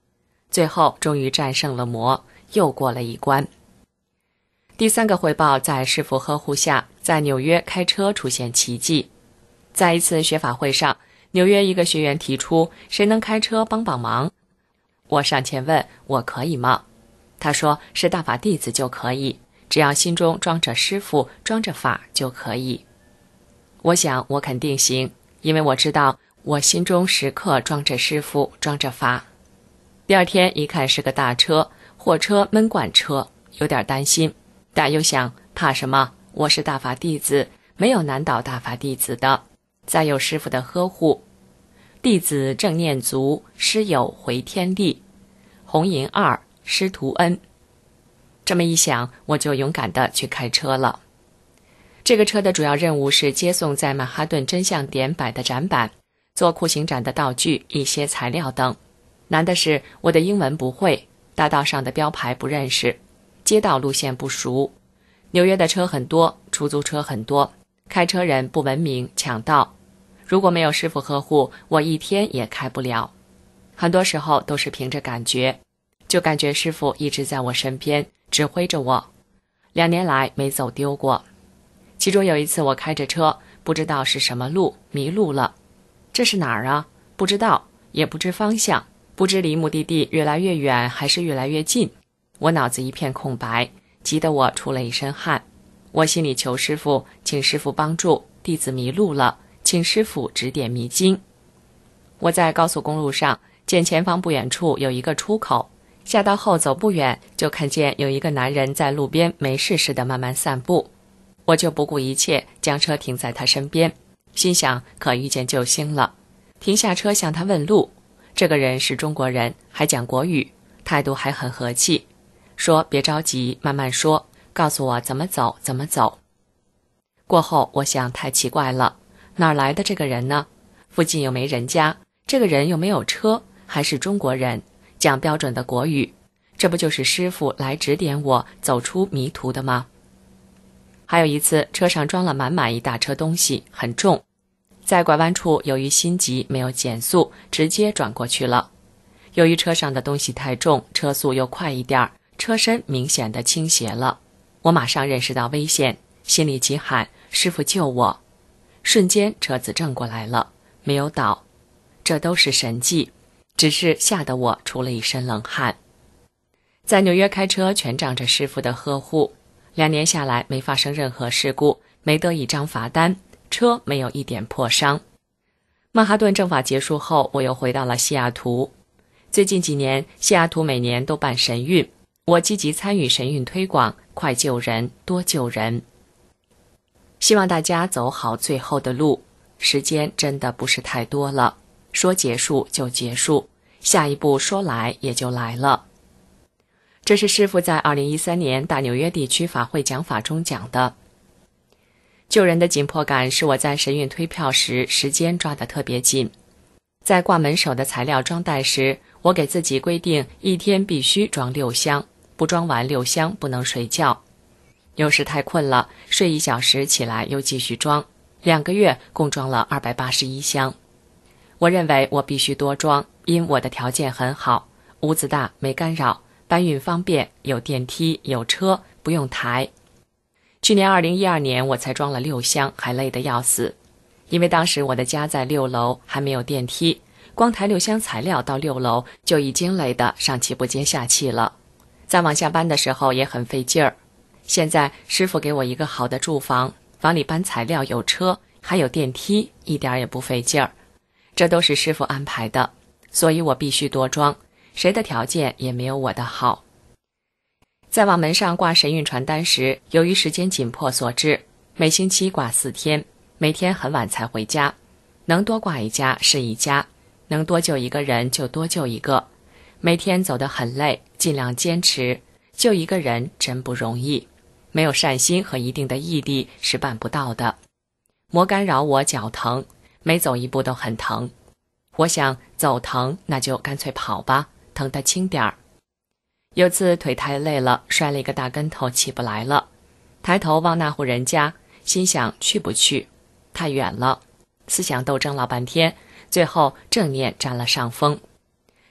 最后终于战胜了魔，又过了一关。第3个汇报在师父呵护下，在纽约开车出现奇迹。在一次学法会上，纽约一个学员提出，谁能开车帮帮忙？我上前问，我可以吗？他说，是大法弟子就可以，只要心中装着师父，装着法就可以。我想我肯定行，因为我知道我心中时刻装着师父，装着法。第2天一看是个大车，货车闷罐车，有点担心，但又想怕什么？我是大法弟子，没有难倒大法弟子的，再有师父的呵护。弟子正念足，师友回天力，红银2，师徒恩。这么一想，我就勇敢地去开车了。这个车的主要任务是接送在曼哈顿真相点摆的展板，做酷刑展的道具、一些材料等。难的是我的英文不会，大道上的标牌不认识，街道路线不熟。纽约的车很多，出租车很多，开车人不文明，抢道。如果没有师父呵护，我一天也开不了。很多时候都是凭着感觉，就感觉师父一直在我身边，指挥着我。2年来没走丢过。其中有一次我开着车，不知道是什么路，迷路了。这是哪儿啊？不知道，也不知方向，不知离目的地越来越远还是越来越近。我脑子一片空白，急得我出了一身汗。我心里求师父，请师父帮助，弟子迷路了，请师父指点迷津。我在高速公路上见前方不远处有一个出口，下到后走不远，就看见有一个男人在路边没事似的慢慢散步。我就不顾一切将车停在他身边，心想可遇见救星了，停下车向他问路。这个人是中国人，还讲国语，态度还很和气，说别着急，慢慢说，告诉我怎么走怎么走。过后我想太奇怪了，哪儿来的这个人呢？附近又没人家，这个人又没有车，还是中国人，讲标准的国语，这不就是师父来指点我走出迷途的吗？还有一次，车上装了满满一大车东西，很重，在拐弯处由于心急没有减速，直接转过去了。由于车上的东西太重，车速又快一点，车身明显的倾斜了。我马上认识到危险，心里急喊师父救我。瞬间车子正过来了，没有倒，这都是神迹，只是吓得我出了一身冷汗。在纽约开车全仗着师父的呵护，2年下来没发生任何事故，没得一张罚单，车没有一点破伤。曼哈顿正法结束后，我又回到了西雅图。最近几年，西雅图每年都办神运，我积极参与神运推广，快救人，多救人。希望大家走好最后的路，时间真的不是太多了，说结束就结束，下一步说来也就来了。这是师父在2013年大纽约地区法会讲法中讲的。救人的紧迫感是我在神运推票时时间抓得特别紧。在挂门手的材料装袋时，我给自己规定一天必须装6箱，不装完6箱不能睡觉。有时太困了，睡1小时起来又继续装，2个月共装了281箱。我认为我必须多装，因我的条件很好，屋子大没干扰，搬运方便，有电梯有车，不用抬。去年2012年我才装了6箱，还累得要死。因为当时我的家在6楼，还没有电梯，光抬6箱材料到6楼就已经累得上气不接下气了。再往下搬的时候也很费劲儿。现在师父给我一个好的住房，房里搬材料有车，还有电梯，一点也不费劲儿。这都是师父安排的，所以我必须多装，谁的条件也没有我的好。在往门上挂神运传单时，由于时间紧迫所致，每星期挂4天，每天很晚才回家，能多挂1家是1家，能多救1个人就多救1个。每天走得很累，尽量坚持，救1个人真不容易，没有善心和一定的毅力是办不到的。魔干扰我脚疼，每走1步都很疼。我想走疼那就干脆跑吧，疼得轻点儿。有次腿太累了，摔了一个大跟头，起不来了。抬头望那户人家，心想去不去，太远了。思想斗争老半天，最后正念占了上风。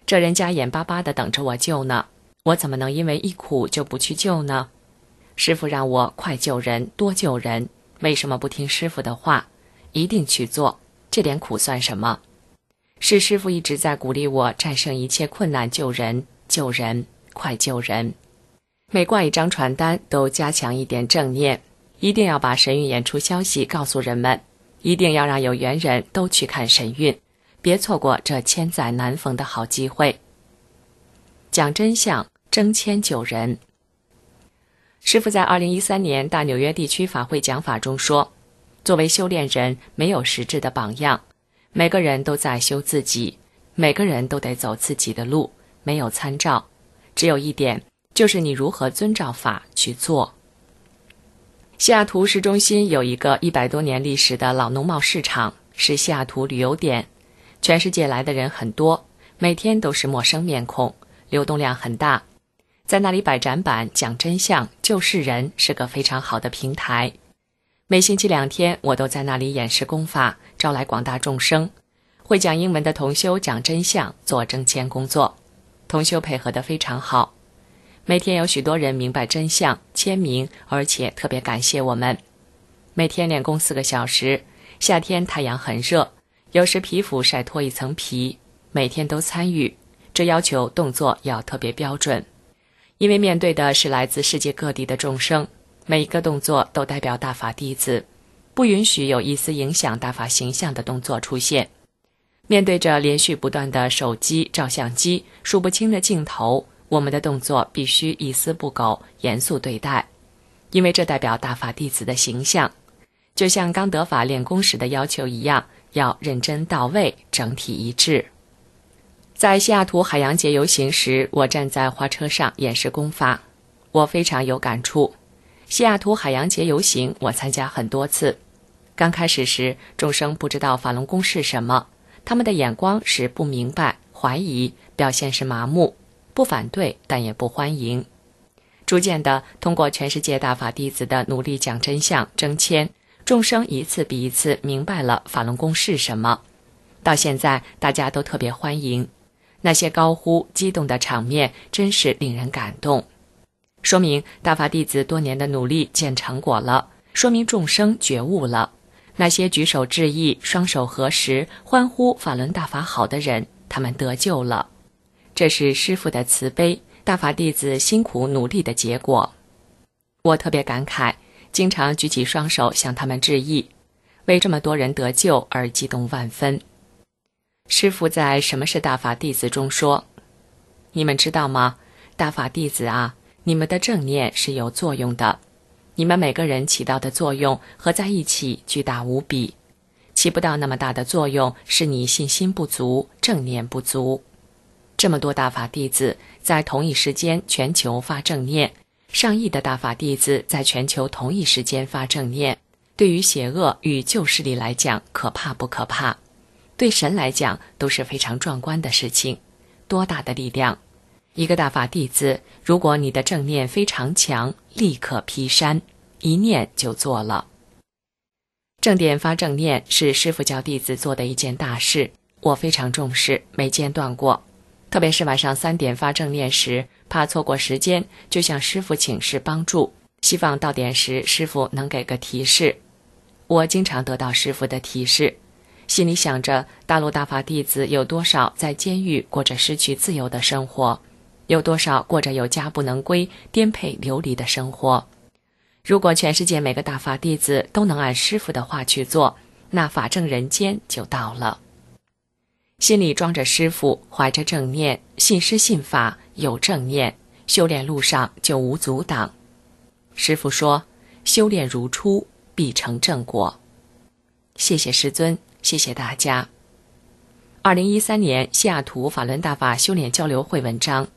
这人家眼巴巴地等着我救呢，我怎么能因为一苦就不去救呢？师父让我快救人，多救人，为什么不听师父的话，一定去做？这点苦算什么？是师父一直在鼓励我战胜一切困难，救人，救人，快救人。每挂一张传单都加强一点正念，一定要把神韵演出消息告诉人们，一定要让有缘人都去看神韵，别错过这千载难逢的好机会。讲真相，争谦救人。师父在2013年大纽约地区法会讲法中说，作为修炼人，没有实质的榜样，每个人都在修自己，每个人都得走自己的路，没有参照，只有一点，就是你如何遵照法去做。西雅图市中心有一个100多年历史的老农贸市场，是西雅图旅游点，全世界来的人很多，每天都是陌生面孔，流动量很大。在那里摆展板，讲真相，救世人，是个非常好的平台。每星期2天，我都在那里演示功法，招来广大众生。会讲英文的同修讲真相，做征签工作，同修配合得非常好。每天有许多人明白真相，签名，而且特别感谢我们。每天练功4个小时，夏天太阳很热，有时皮肤晒脱一层皮，每天都参与，这要求动作要特别标准。因为面对的是来自世界各地的众生，每一个动作都代表大法弟子，不允许有一丝影响大法形象的动作出现。面对着连续不断的手机、照相机、数不清的镜头，我们的动作必须一丝不苟，严肃对待，因为这代表大法弟子的形象。就像刚得法练功时的要求一样，要认真到位，整体一致。在西雅图海洋节游行时，我站在花车上演示功法，我非常有感触。西雅图海洋节游行我参加很多次，刚开始时众生不知道法轮功是什么，他们的眼光是不明白、怀疑，表现是麻木，不反对但也不欢迎。逐渐的，通过全世界大法弟子的努力讲真相、争谦，众生一次比一次明白了法轮功是什么。到现在大家都特别欢迎，那些高呼激动的场面真是令人感动，说明大法弟子多年的努力见成果了，说明众生觉悟了。那些举手致意、双手合十、欢呼法轮大法好的人，他们得救了。这是师父的慈悲，大法弟子辛苦努力的结果。我特别感慨，经常举起双手向他们致意，为这么多人得救而激动万分。师父在《什么是大法弟子》中说，你们知道吗？大法弟子啊，你们的正念是有作用的，你们每个人起到的作用合在一起巨大无比，起不到那么大的作用是你信心不足，正念不足。这么多大法弟子在同一时间全球发正念，上亿的大法弟子在全球同一时间发正念，对于邪恶与旧势力来讲，可怕不可怕？对神来讲都是非常壮观的事情，多大的力量！一个大法弟子，如果你的正念非常强，立刻劈山，一念就做了。正点发正念是师父教弟子做的一件大事，我非常重视，没间断过。特别是晚上3点发正念时，怕错过时间，就向师父请示帮助，希望到点时师父能给个提示。我经常得到师父的提示，心里想着大陆大法弟子有多少在监狱过着失去自由的生活，有多少过着有家不能归、颠沛流离的生活。如果全世界每个大法弟子都能按师父的话去做，那法正人间就到了。心里装着师父，怀着正念，信师信法，有正念，修炼路上就无阻挡。师父说，修炼如初，必成正果。谢谢师尊，谢谢大家。2013年西雅图法轮大法修炼交流会文章。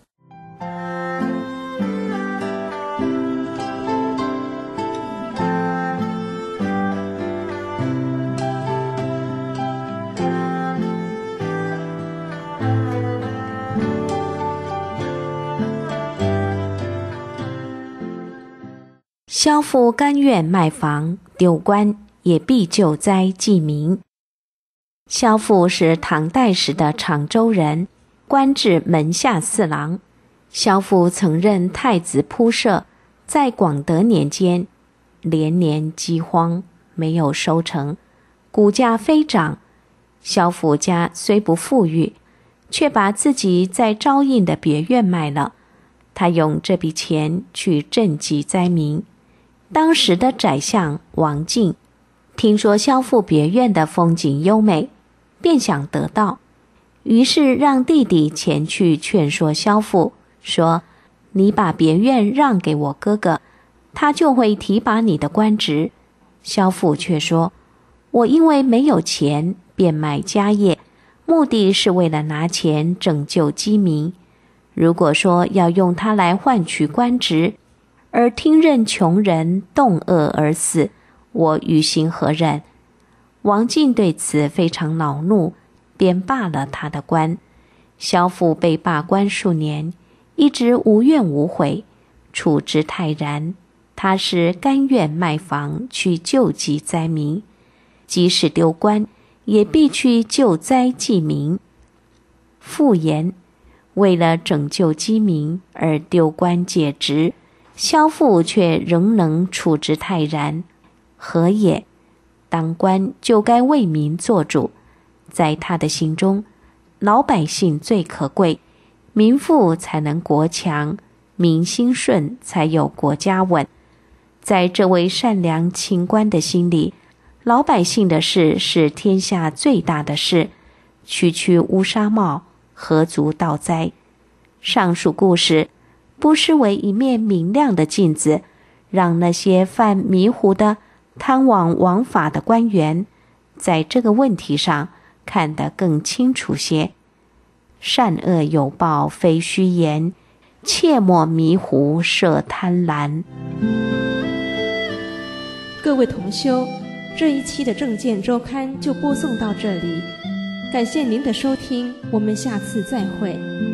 萧父甘愿卖房丢官，也必救灾济民。萧父是唐代时的常州人， 官至门下侍郎。萧父曾任太子仆射，在广德年间，连年饥荒，没有收成，谷价飞涨。萧父家虽不富裕，却把自己在昭应的别院卖了。他用这笔钱去赈济灾民。当时的宰相王进听说萧父别院的风景优美，便想得到，于是让弟弟前去劝说萧父，说：你把别院让给我哥哥，他就会提拔你的官职。萧父却说：我因为没有钱，变卖家业，目的是为了拿钱拯救饥民。如果说要用它来换取官职，而听任穷人冻饿而死，我于心何忍？王进对此非常恼怒，便罢了他的官。萧父被罢官数年，一直无怨无悔，处之泰然。他是甘愿卖房去救济灾民，即使丢官，也必去救灾济民。复言，为了拯救饥民而丢官解职，萧父却仍能处之泰然，何也？当官就该为民做主，在他的心中，老百姓最可贵，民富才能国强，民心顺才有国家稳。在这位善良清官的心里，老百姓的事是天下最大的事，区区乌纱帽，何足道哉？上述故事不失为一面明亮的镜子，让那些犯迷糊的贪枉枉法的官员在这个问题上看得更清楚些。善恶有报非虚言，切莫迷糊设贪婪。 各位同修，这一期的正见周刊就播送到这里，感谢您的收听，我们下次再会。